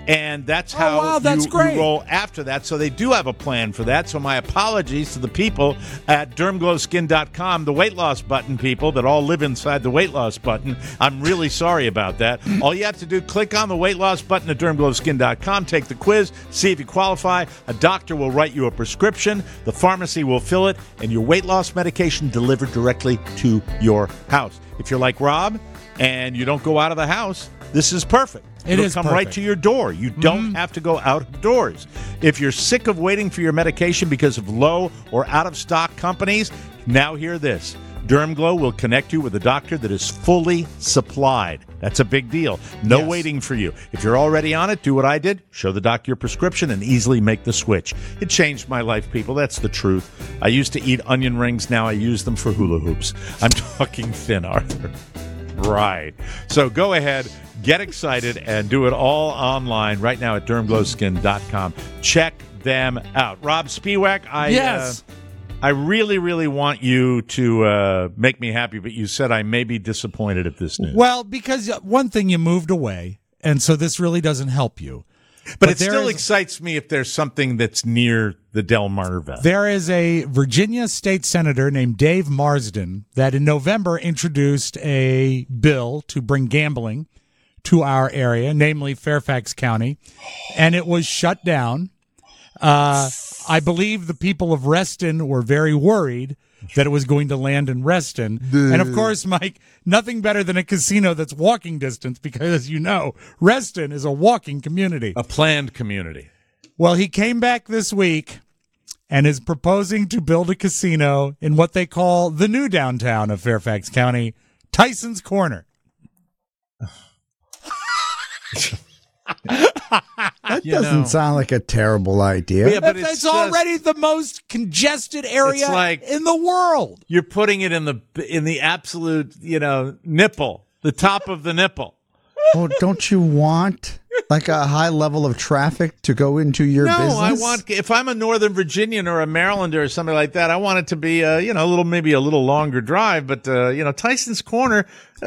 [SPEAKER 2] And that's how
[SPEAKER 3] that's great.
[SPEAKER 2] you roll after that. So they do have a plan for that. So my apologies to the people at dermglowskin.com, the weight loss button people that all live inside the weight loss button. I'm really sorry about that. All you have to do, click on the weight loss button at dermglowskin.com, take the quiz, see if you qualify. A doctor will write you a prescription. The pharmacy will fill it, and your weight loss medication delivered directly to your house. If you're like Rob and you don't go out of the house, this is perfect. It'll come right to your door. You don't have to go outdoors. If you're sick of waiting for your medication because of low or out-of-stock companies, now hear this. DermGlow will connect you with a doctor that is fully supplied. That's a big deal. No waiting for you. If you're already on it, do what I did. Show the doctor your prescription and easily make the switch. It changed my life, people. That's the truth. I used to eat onion rings. Now I use them for hula hoops. I'm talking thin, Arthur. Right. So go ahead, get excited, and do it all online right now at dermglowskin.com. Check them out. Rob Spiewak, I really, really want you to make me happy, but you said I may be disappointed at this news.
[SPEAKER 3] Well, because one thing, you moved away, and so this really doesn't help you.
[SPEAKER 2] But it still excites me if there's something that's near the Delmarva Valley.
[SPEAKER 3] There is a Virginia state senator named Dave Marsden that in November introduced a bill to bring gambling to our area, namely Fairfax County, and it was shut down. I believe the people of Reston were very worried that it was going to land in Reston. And, of course, Mike, nothing better than a casino that's walking distance because, as you know, Reston is a walking community.
[SPEAKER 2] A planned community.
[SPEAKER 3] Well, he came back this week and is proposing to build a casino in what they call the new downtown of Fairfax County, Tyson's Corner.
[SPEAKER 4] That doesn't sound like a terrible idea.
[SPEAKER 3] Yeah, but it's already the most congested area in the world.
[SPEAKER 2] You're putting it in the absolute, nipple, the top of the nipple.
[SPEAKER 4] Well, don't you want like a high level of traffic to go into your business?
[SPEAKER 2] No, if I'm a Northern Virginian or a Marylander or something like that, I want it to be maybe a little longer drive. But Tyson's Corner,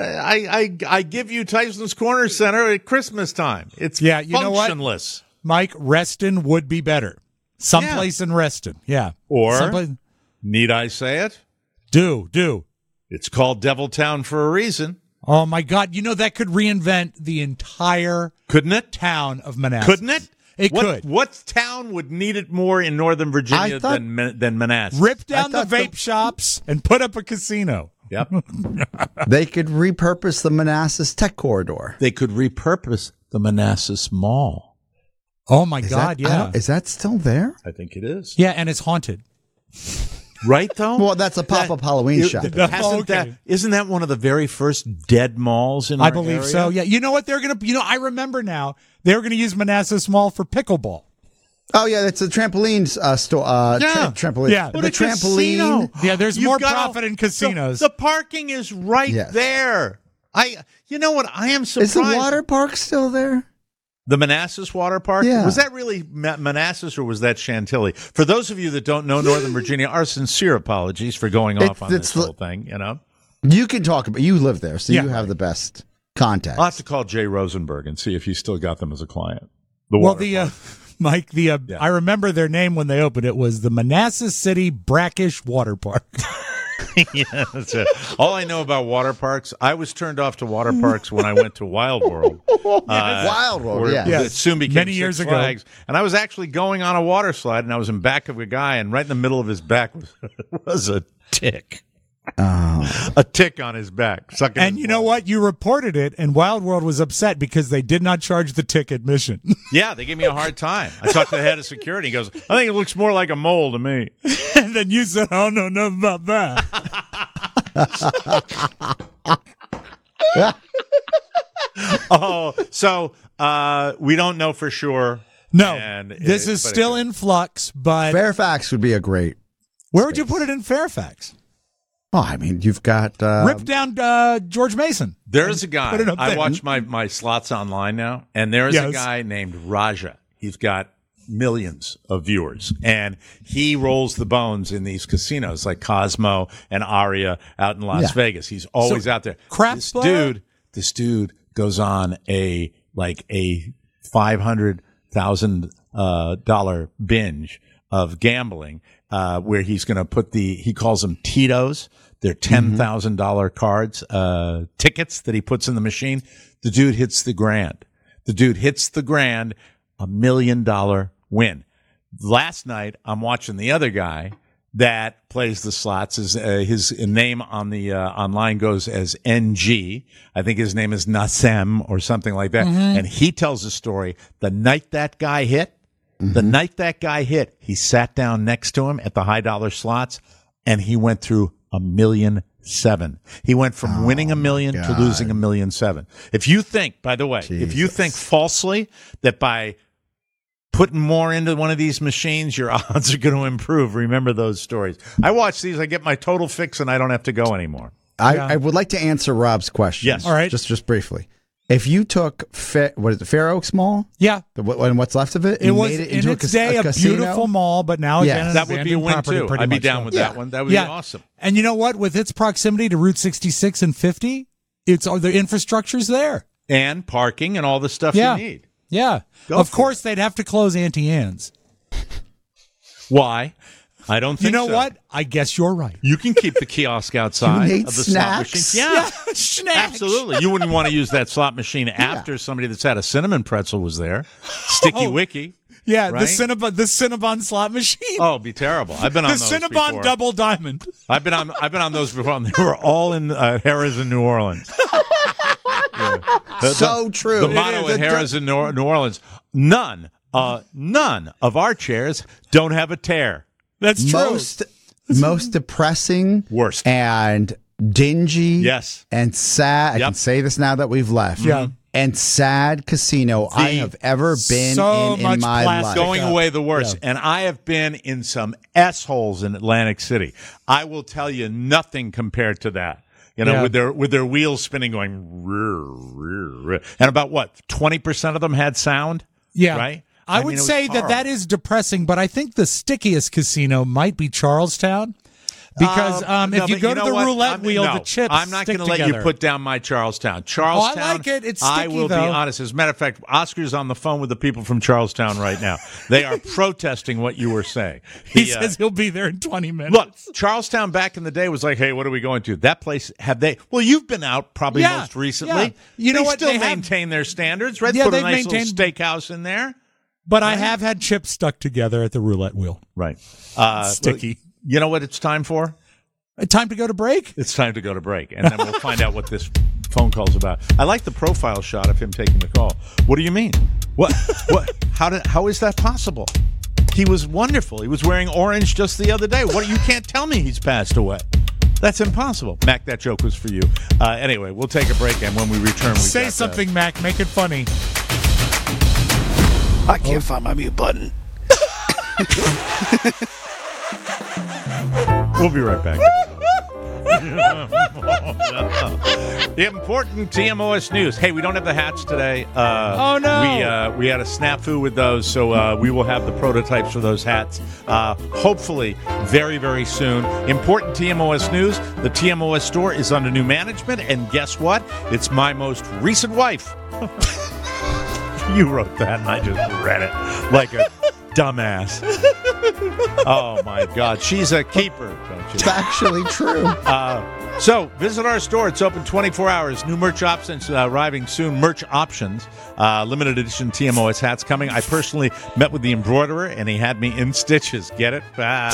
[SPEAKER 2] I give you Tyson's Corner Center at Christmas time. It's functionless.
[SPEAKER 3] Know what? Mike, Reston would be better. Someplace in Reston,
[SPEAKER 2] Or need I say it?
[SPEAKER 3] Do.
[SPEAKER 2] It's called Deviltown for a reason.
[SPEAKER 3] Oh, my God. That could reinvent the entire town of Manassas.
[SPEAKER 2] Couldn't it?
[SPEAKER 3] It could.
[SPEAKER 2] What town would need it more in Northern Virginia than Manassas?
[SPEAKER 3] Rip down the vape shops and put up a casino.
[SPEAKER 2] Yep.
[SPEAKER 4] They could repurpose the Manassas Tech Corridor.
[SPEAKER 2] They could repurpose the Manassas Mall.
[SPEAKER 3] Oh, my God, yeah.
[SPEAKER 4] Is that still there?
[SPEAKER 2] I think it is.
[SPEAKER 3] Yeah, and it's haunted.
[SPEAKER 2] Right, though?
[SPEAKER 4] Well, that's a pop-up Halloween shop.
[SPEAKER 2] Isn't that one of the very first dead malls in our area?
[SPEAKER 3] I believe so, yeah. You know what they're going to... I remember now. They were going to use Manassas Mall for pickleball.
[SPEAKER 4] Oh, yeah, it's a trampoline store. Trampoline.
[SPEAKER 3] Yeah.
[SPEAKER 2] But the trampoline...
[SPEAKER 3] Casino. Yeah, there's more profit in casinos.
[SPEAKER 2] The parking is right there. You know what? I am surprised.
[SPEAKER 4] Is the water park still there?
[SPEAKER 2] The Manassas Water Park?
[SPEAKER 4] Yeah.
[SPEAKER 2] Was that really Manassas or was that Chantilly? For those of you that don't know Northern Virginia, our sincere apologies for going off on this whole thing,
[SPEAKER 4] You can talk about you live there, so you have the best contact.
[SPEAKER 2] I'll have to call Jay Rosenberg and see if he's still got them as a client.
[SPEAKER 3] Mike, I remember their name when they opened. It was the Manassas City Brackish Water Park.
[SPEAKER 2] Yeah, that's it. All I know about water parks, I was turned off to water parks when I went to Wild World.
[SPEAKER 4] Wild World,
[SPEAKER 2] It soon became
[SPEAKER 3] many years
[SPEAKER 2] Six Flags.
[SPEAKER 3] ago.
[SPEAKER 2] And I was actually going on a water slide, and I was in back of a guy, and right in the middle of his back was a tick. A tick on his back.
[SPEAKER 3] And you know what? You reported it, and Wild World was upset because they did not charge the tick admission.
[SPEAKER 2] Yeah, they gave me a hard time. I talked to the head of security. He goes, I think it looks more like a mole to me.
[SPEAKER 3] And then you said, oh, no, nothing about that.
[SPEAKER 2] So we don't know for sure.
[SPEAKER 3] No, this is still in flux, but...
[SPEAKER 4] Fairfax would be a great...
[SPEAKER 3] Where would you put it in Fairfax?
[SPEAKER 4] Oh, I mean, you've got...
[SPEAKER 3] Rip down George Mason.
[SPEAKER 2] There's a guy. I watch my slots online now, and there's a guy named Raja. He's got millions of viewers, and he rolls the bones in these casinos like Cosmo and Aria out in Las Vegas. He's always out there.
[SPEAKER 3] Craps player?
[SPEAKER 2] This dude goes on a $500,000 binge of gambling, where he's going to put he calls them Tito's. They're $10,000 cards, tickets that he puts in the machine. The dude hits the grand. $1 million win. Last night, I'm watching the other guy that plays the slots. His name on the online goes as NG. I think his name is Nassem or something like that. And he tells a story. The night that guy hit, he sat down next to him at the high dollar slots, and he went through $1.7 million. He went from winning $1 million to losing $1.7 million. If you think, by the way, if you think falsely that by putting more into one of these machines, your odds are going to improve, remember those stories. I watch these, I get my total fix, and I don't have to go anymore.
[SPEAKER 4] I would like to answer Rob's question.
[SPEAKER 2] Yes.
[SPEAKER 3] All right.
[SPEAKER 4] Just briefly. If you took Fair Oaks Mall,
[SPEAKER 3] yeah,
[SPEAKER 4] and what's left of it,
[SPEAKER 3] it was
[SPEAKER 4] made it
[SPEAKER 3] in
[SPEAKER 4] into
[SPEAKER 3] its day a beautiful mall, but now again,
[SPEAKER 2] that would be a win too. I'd be down with that one. That would be awesome.
[SPEAKER 3] And you know what? With its proximity to Route 66 and 50, the infrastructure's there,
[SPEAKER 2] and parking and all the stuff you need.
[SPEAKER 3] Yeah, of course they'd have to close Auntie Anne's.
[SPEAKER 2] Why? I don't think so.
[SPEAKER 3] You know what? I guess you're right.
[SPEAKER 2] You can keep the kiosk outside
[SPEAKER 4] of
[SPEAKER 2] the
[SPEAKER 4] snacks?
[SPEAKER 2] slot machine. Yeah,
[SPEAKER 3] snacks.
[SPEAKER 2] Absolutely. You wouldn't want to use that slot machine after somebody that's had a cinnamon pretzel was there. Sticky Wicky.
[SPEAKER 3] Yeah,
[SPEAKER 2] right?
[SPEAKER 3] the Cinnabon slot machine.
[SPEAKER 2] Oh, it'd be terrible. I've been on those before.
[SPEAKER 3] The Cinnabon Double Diamond.
[SPEAKER 2] I've been on those before. And they were all in Harrah's in New Orleans.
[SPEAKER 4] So true.
[SPEAKER 2] The motto at Harrah's in New Orleans: none of our chairs don't have a tear.
[SPEAKER 3] That's true.
[SPEAKER 4] Most depressing,
[SPEAKER 2] worst,
[SPEAKER 4] and dingy,
[SPEAKER 2] yes,
[SPEAKER 4] and sad. I can say this now that we've left.
[SPEAKER 3] Yeah.
[SPEAKER 4] And sad casino I have ever been in my life.
[SPEAKER 2] Going away the worst. Yeah. And I have been in some S-holes in Atlantic City. I will tell you, nothing compared to that. You know, with their wheels spinning, going, and about 20% of them had sound.
[SPEAKER 3] Yeah,
[SPEAKER 2] right.
[SPEAKER 3] I would say that is depressing, but I think the stickiest casino might be Charlestown. Because if you go to the roulette wheel, the chips
[SPEAKER 2] I'm not
[SPEAKER 3] going to
[SPEAKER 2] let you put down my Charlestown. Charlestown,
[SPEAKER 3] I like it. It's sticky,
[SPEAKER 2] I will be honest. As a matter of fact, Oscar's on the phone with the people from Charlestown right now. They are protesting what you were saying.
[SPEAKER 3] He says he'll be there in 20 minutes.
[SPEAKER 2] Look, Charlestown back in the day was like, hey, what are we going to? That place, well, you've been out probably most recently.
[SPEAKER 3] Yeah. You know what?
[SPEAKER 2] They still maintain their standards, right?
[SPEAKER 3] Yeah,
[SPEAKER 2] put a nice little steakhouse in there.
[SPEAKER 3] But I have had chips stuck together at the roulette wheel.
[SPEAKER 2] Right.
[SPEAKER 3] Sticky.
[SPEAKER 2] You know what it's time for?
[SPEAKER 3] Time to go to break?
[SPEAKER 2] It's time to go to break, and then we'll find out what this phone call's about. I like the profile shot of him taking the call. What do you mean? What? How is that possible? He was wonderful. He was wearing orange just the other day. You can't tell me he's passed away. That's impossible. Mac, that joke was for you. Anyway, we'll take a break, and when we return,
[SPEAKER 3] say something, Mac. Make it funny.
[SPEAKER 5] I can't find my mute button.
[SPEAKER 2] We'll be right back. The important TMOS news. Hey, we don't have the hats today.
[SPEAKER 3] Oh, no.
[SPEAKER 2] We had a snafu with those, so we will have the prototypes for those hats hopefully very, very soon. Important TMOS news. The TMOS store is under new management, and guess what? It's my most recent wife. You wrote that, and I just read it like a dumbass. Oh, my God. She's a keeper, don't you?
[SPEAKER 4] It's actually true.
[SPEAKER 2] So visit our store. It's open 24 hours. New merch options arriving soon. Merch options. Limited edition TMOS hats coming. I personally met with the embroiderer, and he had me in stitches. Get it?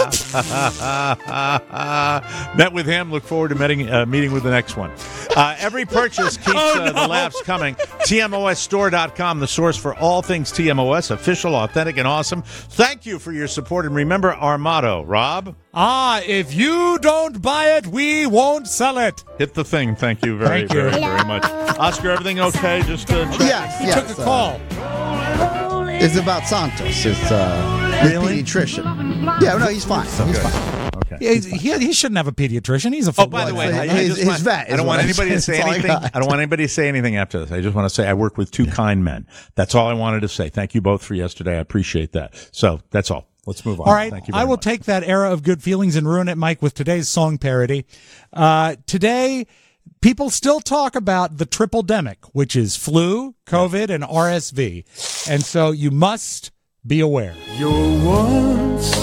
[SPEAKER 2] Met with him. Look forward to meeting with the next one. Every purchase keeps the laughs coming. TMOSstore.com, the source for all things TMOS. Official, authentic, and awesome. Thank you for your support. And remember our motto, Rob.
[SPEAKER 3] If you don't buy it, we won't sell it.
[SPEAKER 2] Hit the thing. Thank you very much. Oscar, everything okay? Just check.
[SPEAKER 4] Yes.
[SPEAKER 3] Took a call.
[SPEAKER 4] It's about Santos. It's his pediatrician. Yeah, no, he's fine. He's fine.
[SPEAKER 2] Okay.
[SPEAKER 3] He shouldn't have a pediatrician. He's a football
[SPEAKER 2] by the way,
[SPEAKER 4] his vet.
[SPEAKER 2] I don't want anybody to say anything. I don't want anybody to say anything after this. I just want to say I work with two kind men. That's all I wanted to say. Thank you both for yesterday. I appreciate that. So that's all. Let's move on.
[SPEAKER 3] All right.
[SPEAKER 2] Thank you
[SPEAKER 3] I will
[SPEAKER 2] much.
[SPEAKER 3] take that era of good feelings and ruin it, Mike, with today's song parody. Today, people still talk about the triple-demic, which is flu, COVID, and RSV. And so you must be aware.
[SPEAKER 12] You're once,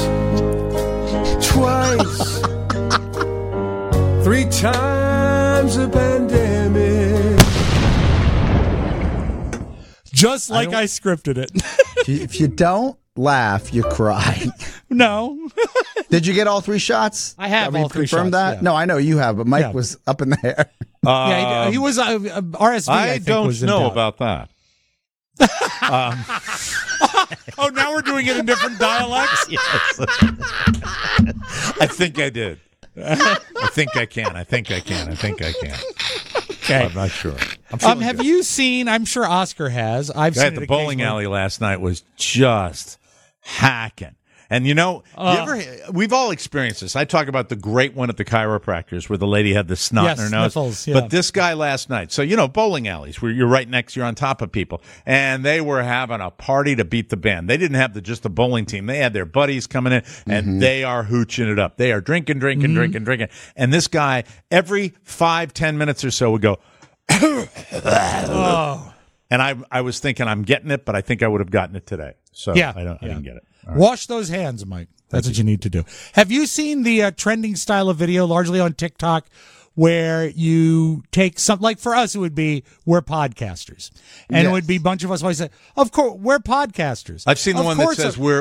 [SPEAKER 12] twice, 3 times a pandemic.
[SPEAKER 3] Just like I scripted it.
[SPEAKER 4] If you don't laugh, you cry.
[SPEAKER 3] No.
[SPEAKER 4] Did you get all 3 shots?
[SPEAKER 3] I have all 3
[SPEAKER 4] confirmed
[SPEAKER 3] shots,
[SPEAKER 4] that?
[SPEAKER 3] yeah.
[SPEAKER 4] No, I know you have, but Mike was up in the air.
[SPEAKER 3] Yeah, he was RSV. I think,
[SPEAKER 2] don't
[SPEAKER 3] was in
[SPEAKER 2] know
[SPEAKER 3] doubt.
[SPEAKER 2] about that.
[SPEAKER 3] Oh, now we're doing it in different dialects?
[SPEAKER 2] Yes. I think I did. I think I can.
[SPEAKER 3] Okay.
[SPEAKER 2] I'm not sure. I'm
[SPEAKER 3] Have you seen, I'm sure Oscar has. I've
[SPEAKER 2] Guy
[SPEAKER 3] seen
[SPEAKER 2] at the
[SPEAKER 3] it
[SPEAKER 2] bowling
[SPEAKER 3] occasionally.
[SPEAKER 2] alley last night was just hacking. And we've all experienced this. I talk about the great one at the chiropractors where the lady had the snot in her nose.
[SPEAKER 3] Sniffles, yeah.
[SPEAKER 2] But this guy last night, so bowling alleys where you're right next, you're on top of people, and they were having a party to beat the band. They didn't have just the bowling team. They had their buddies coming in, and they are hooching it up. They are drinking. And this guy, every 5-10 minutes or so would go,
[SPEAKER 3] Oh.
[SPEAKER 2] And I was thinking I'm getting it, but I think I would have gotten it today. So
[SPEAKER 3] Yeah.
[SPEAKER 2] I didn't get it. All right.
[SPEAKER 3] Wash those hands, Mike. That's what you need to do. Have you seen the trending style of video, largely on TikTok, where you take some, like for us, it would be, we're podcasters. And it would be a bunch of us always say, of course, we're podcasters.
[SPEAKER 2] I've seen the one that says we're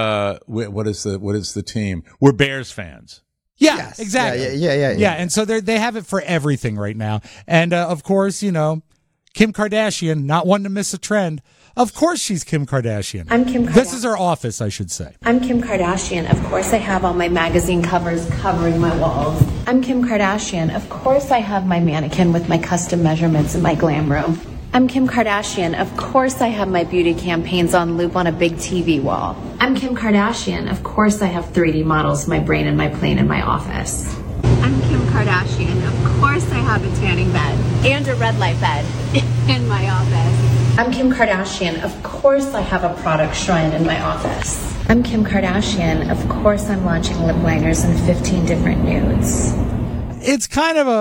[SPEAKER 2] what is the team? We're Bears fans.
[SPEAKER 3] Yeah,
[SPEAKER 4] Yes.
[SPEAKER 3] exactly.
[SPEAKER 4] Yeah.
[SPEAKER 3] And so they have it for everything right now. And of course, Kim Kardashian, not one to miss a trend. Of course she's Kim Kardashian.
[SPEAKER 13] I'm Kim Kardashian.
[SPEAKER 3] This is her office, I should say.
[SPEAKER 13] I'm Kim Kardashian. Of course I have all my magazine covers covering my walls. I'm Kim Kardashian. Of course I have my mannequin with my custom measurements in my glam room. I'm Kim Kardashian. Of course I have my beauty campaigns on loop on a big TV wall. I'm Kim Kardashian. Of course I have 3D models, my brain and my plane in my office.
[SPEAKER 14] I'm Kim Kardashian. Of course I have a tanning bed and a red light bed in my office.
[SPEAKER 13] I'm Kim Kardashian. Of course I have a product shrine in my office. I'm Kim Kardashian. Of course I'm launching lip liners in 15 different nudes.
[SPEAKER 3] It's kind of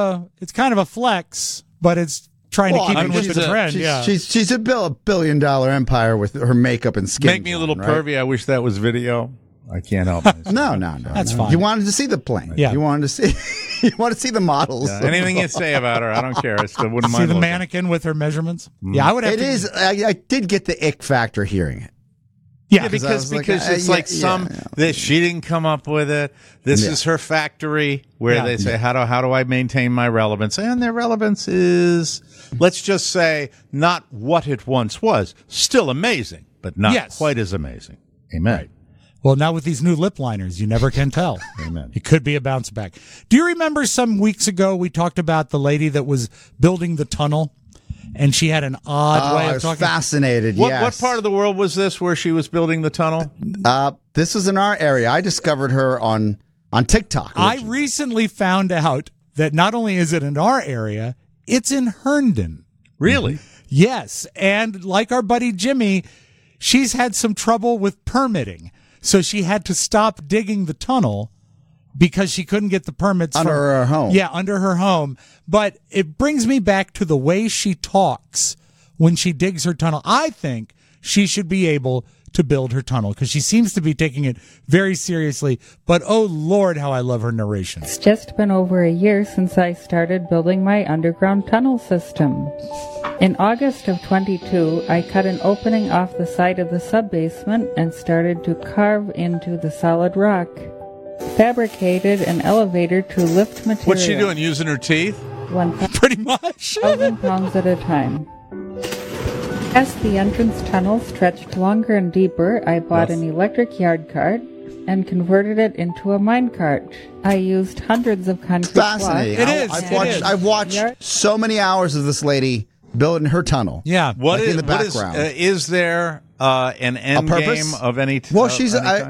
[SPEAKER 3] a flex, but it's trying to keep it with the trend.
[SPEAKER 4] She's a $1 billion empire with her makeup and skin.
[SPEAKER 2] Make me a little pervy. I wish that was video. I can't help myself.
[SPEAKER 4] No.
[SPEAKER 3] That's fine.
[SPEAKER 4] You wanted to see the plane.
[SPEAKER 3] Yeah.
[SPEAKER 4] You wanted to see. You want to see the models.
[SPEAKER 2] Yeah, anything you say about her, I don't care. I still wouldn't
[SPEAKER 3] See
[SPEAKER 2] mind
[SPEAKER 3] the
[SPEAKER 2] looking.
[SPEAKER 3] mannequin with her measurements? Yeah, I would have
[SPEAKER 4] It
[SPEAKER 3] to.
[SPEAKER 4] is. I did get the ick factor hearing it.
[SPEAKER 3] Yeah,
[SPEAKER 2] because it's like that she didn't come up with it. This is her factory where they say, how do I maintain my relevance? And their relevance is, let's just say, not what it once was. Still amazing, but not quite as amazing. Amen.
[SPEAKER 3] Right. Well, now with these new lip liners, you never can tell.
[SPEAKER 2] Amen.
[SPEAKER 3] It could be a bounce back. Do you remember some weeks ago we talked about the lady that was building the tunnel? And she had an odd way of talking.
[SPEAKER 4] Fascinated.
[SPEAKER 2] What part of the world was this where she was building the tunnel?
[SPEAKER 4] This was in our area. I discovered her on TikTok.
[SPEAKER 3] I recently found out that not only is it in our area, it's in Herndon.
[SPEAKER 2] Really?
[SPEAKER 3] Yes. And like our buddy Jimmy, she's had some trouble with permitting. So she had to stop digging the tunnel because she couldn't get the permits
[SPEAKER 4] under her home.
[SPEAKER 3] Yeah, under her home. But it brings me back to the way she talks when she digs her tunnel. I think she should be able to build her tunnel because she seems to be taking it very seriously. But oh Lord, how I love her narration.
[SPEAKER 15] It's just been over a year since I started building my underground tunnel system. In August of 22, I cut an opening off the side of the sub-basement and started to carve into the solid rock. Fabricated an elevator to lift material.
[SPEAKER 2] What's she doing, using her teeth?
[SPEAKER 3] Pretty much.
[SPEAKER 15] 1,000 pounds at a time. As the entrance tunnel stretched longer and deeper, I bought an electric yard cart and converted it into a mine cart. I used hundreds of concrete blocks.
[SPEAKER 4] Fascinating. I've watched so many hours of this lady building her tunnel.
[SPEAKER 3] Yeah.
[SPEAKER 2] What
[SPEAKER 4] like
[SPEAKER 2] is
[SPEAKER 4] in the background?
[SPEAKER 2] Is there an end game of any?
[SPEAKER 4] Well, she's.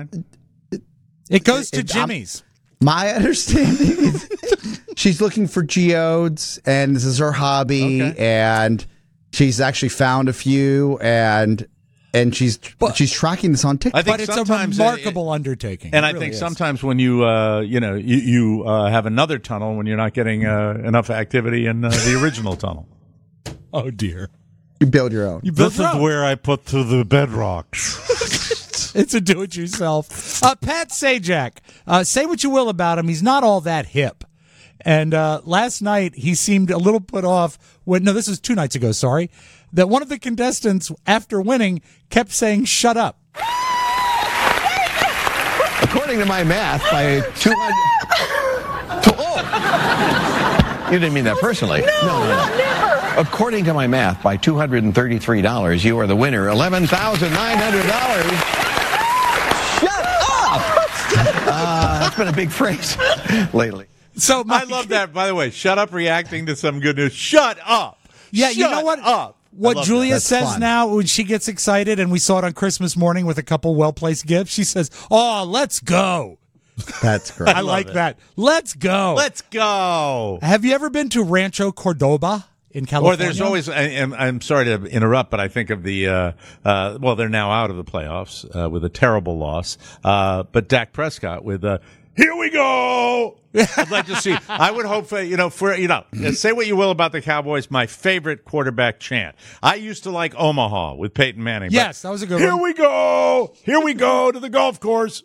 [SPEAKER 3] It goes to Jimmy's.
[SPEAKER 4] My understanding is she's looking for geodes, and this is her hobby, and she's actually found a few, and and she's tracking this on TikTok.
[SPEAKER 3] But it's a remarkable undertaking.
[SPEAKER 2] And
[SPEAKER 3] It
[SPEAKER 2] I
[SPEAKER 3] really
[SPEAKER 2] think
[SPEAKER 3] is.
[SPEAKER 2] sometimes when you have another tunnel when you're not getting enough activity in the original tunnel.
[SPEAKER 3] Oh dear.
[SPEAKER 4] You build your own.
[SPEAKER 2] This is where I put to the bedrock.
[SPEAKER 3] It's a do-it-yourself. Pat Sajak, say what you will about him. He's not all that hip. And last night, he seemed a little put off this was 2 nights ago, sorry, that one of the contestants, after winning, kept saying, shut up.
[SPEAKER 16] According to my math, by 200... You didn't mean that personally. No, never. According to my math, by $233, you are the winner. $11,900. That's been a big phrase lately.
[SPEAKER 2] So I love that, by the way. Shut up reacting to some good news. Shut up.
[SPEAKER 3] Yeah,
[SPEAKER 2] Shut
[SPEAKER 3] you know what?
[SPEAKER 2] Up.
[SPEAKER 3] What Julia says
[SPEAKER 4] fun.
[SPEAKER 3] now when she gets excited, and we saw it on Christmas morning with a couple well-placed gifts, she says, oh, let's go.
[SPEAKER 4] That's great.
[SPEAKER 3] I like that. Let's go.
[SPEAKER 2] Let's go.
[SPEAKER 3] Have you ever been to Rancho Cordoba in California?
[SPEAKER 2] Or there's always, I'm sorry to interrupt, but I think of the, they're now out of the playoffs with a terrible loss. But Dak Prescott with, here we go. I'd like to see. I would hope say what you will about the Cowboys. My favorite quarterback chant. I used to like Omaha with Peyton Manning.
[SPEAKER 3] Yes, that was a good
[SPEAKER 2] Here
[SPEAKER 3] one.
[SPEAKER 2] we go. Here we go to the golf course.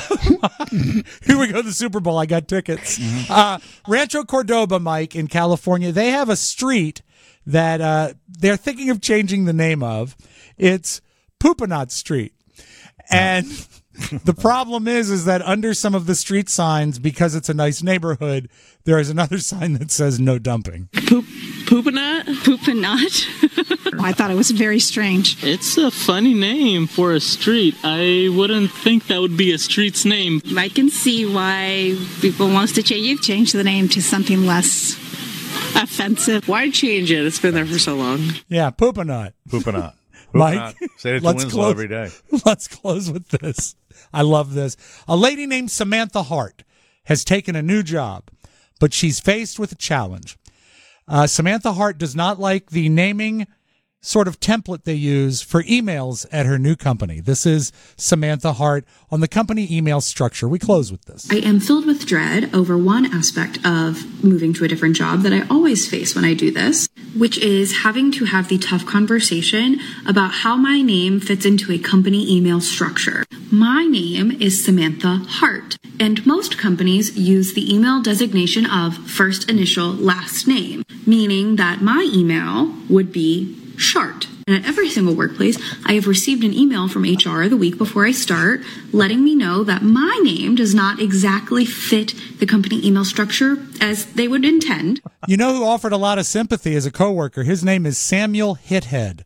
[SPEAKER 3] Here we go to the Super Bowl. I got tickets. Rancho Cordoba, Mike, in California, they have a street that they're thinking of changing the name of. It's Poopanot Street. And the problem is that under some of the street signs, because it's a nice neighborhood, there is another sign that says no dumping.
[SPEAKER 17] Poopanot? Poopanot?
[SPEAKER 18] I thought it was very strange.
[SPEAKER 19] It's a funny name for a street. I wouldn't think that would be a street's name.
[SPEAKER 18] I can see why people wants to change. You've changed the name to something less offensive.
[SPEAKER 17] Why change it? It's been there for so long.
[SPEAKER 3] Yeah, Poopanot.
[SPEAKER 2] Poopanot.
[SPEAKER 3] Mike,
[SPEAKER 2] say it to Winslow every day.
[SPEAKER 3] Let's close with this. I love this. A lady named Samantha Hart has taken a new job, but she's faced with a challenge. Samantha Hart does not like the naming sort of template they use for emails at her new company. This is Samantha Hart on the company email structure. We close with this.
[SPEAKER 20] I am filled with dread over one aspect of moving to a different job that I always face when I do this, which is having to have the tough conversation about how my name fits into a company email structure. My name is Samantha Hart, and most companies use the email designation of first initial last name, meaning that my email would be Shart. And at every single workplace, I have received an email from HR the week before I start letting me know that my name does not exactly fit the company email structure as they would intend.
[SPEAKER 3] You know who offered a lot of sympathy as a coworker? His name is Samuel Hithead.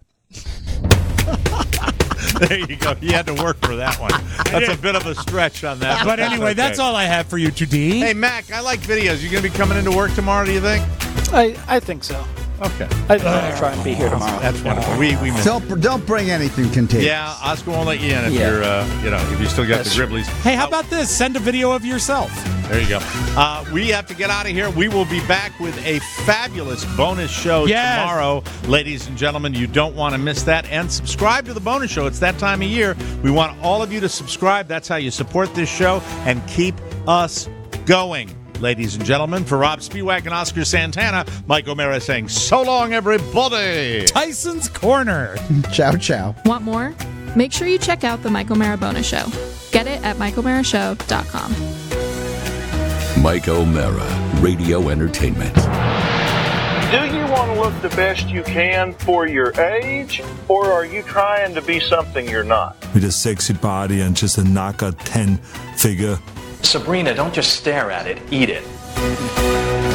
[SPEAKER 2] There you go. You had to work for that one. That's a bit of a stretch on that.
[SPEAKER 3] But anyway, that's all I have for you today.
[SPEAKER 2] Hey, Mac, I like videos. You going to be coming into work tomorrow, do you think?
[SPEAKER 5] I think so.
[SPEAKER 2] Okay.
[SPEAKER 5] I'm going to try and be here tomorrow.
[SPEAKER 2] That's wonderful. We miss
[SPEAKER 4] Don't bring anything contagious.
[SPEAKER 2] Yeah, Oscar won't let you in if you're, if you still got the Gribblies.
[SPEAKER 3] Hey, how about this? Send a video of yourself.
[SPEAKER 2] There you go. We have to get out of here. We will be back with a fabulous bonus show tomorrow. Ladies and gentlemen, you don't want to miss that. And subscribe to the bonus show. It's that time of year. We want all of you to subscribe. That's how you support this show and keep us going. Ladies and gentlemen, for Rob Spiewak and Oscar Santana, Mike O'Mara saying so long, everybody.
[SPEAKER 3] Tyson's Corner.
[SPEAKER 4] Ciao, ciao.
[SPEAKER 21] Want more? Make sure you check out the Mike O'Mara Bonus Show. Get it at MikeO'MaraShow.com.
[SPEAKER 1] Mike O'Mara, Radio Entertainment.
[SPEAKER 22] Do you want to look the best you can for your age, or are you trying to be something you're not?
[SPEAKER 23] With a sexy body and just a knockout 10 figure.
[SPEAKER 24] Sabrina, don't just stare at it, eat it.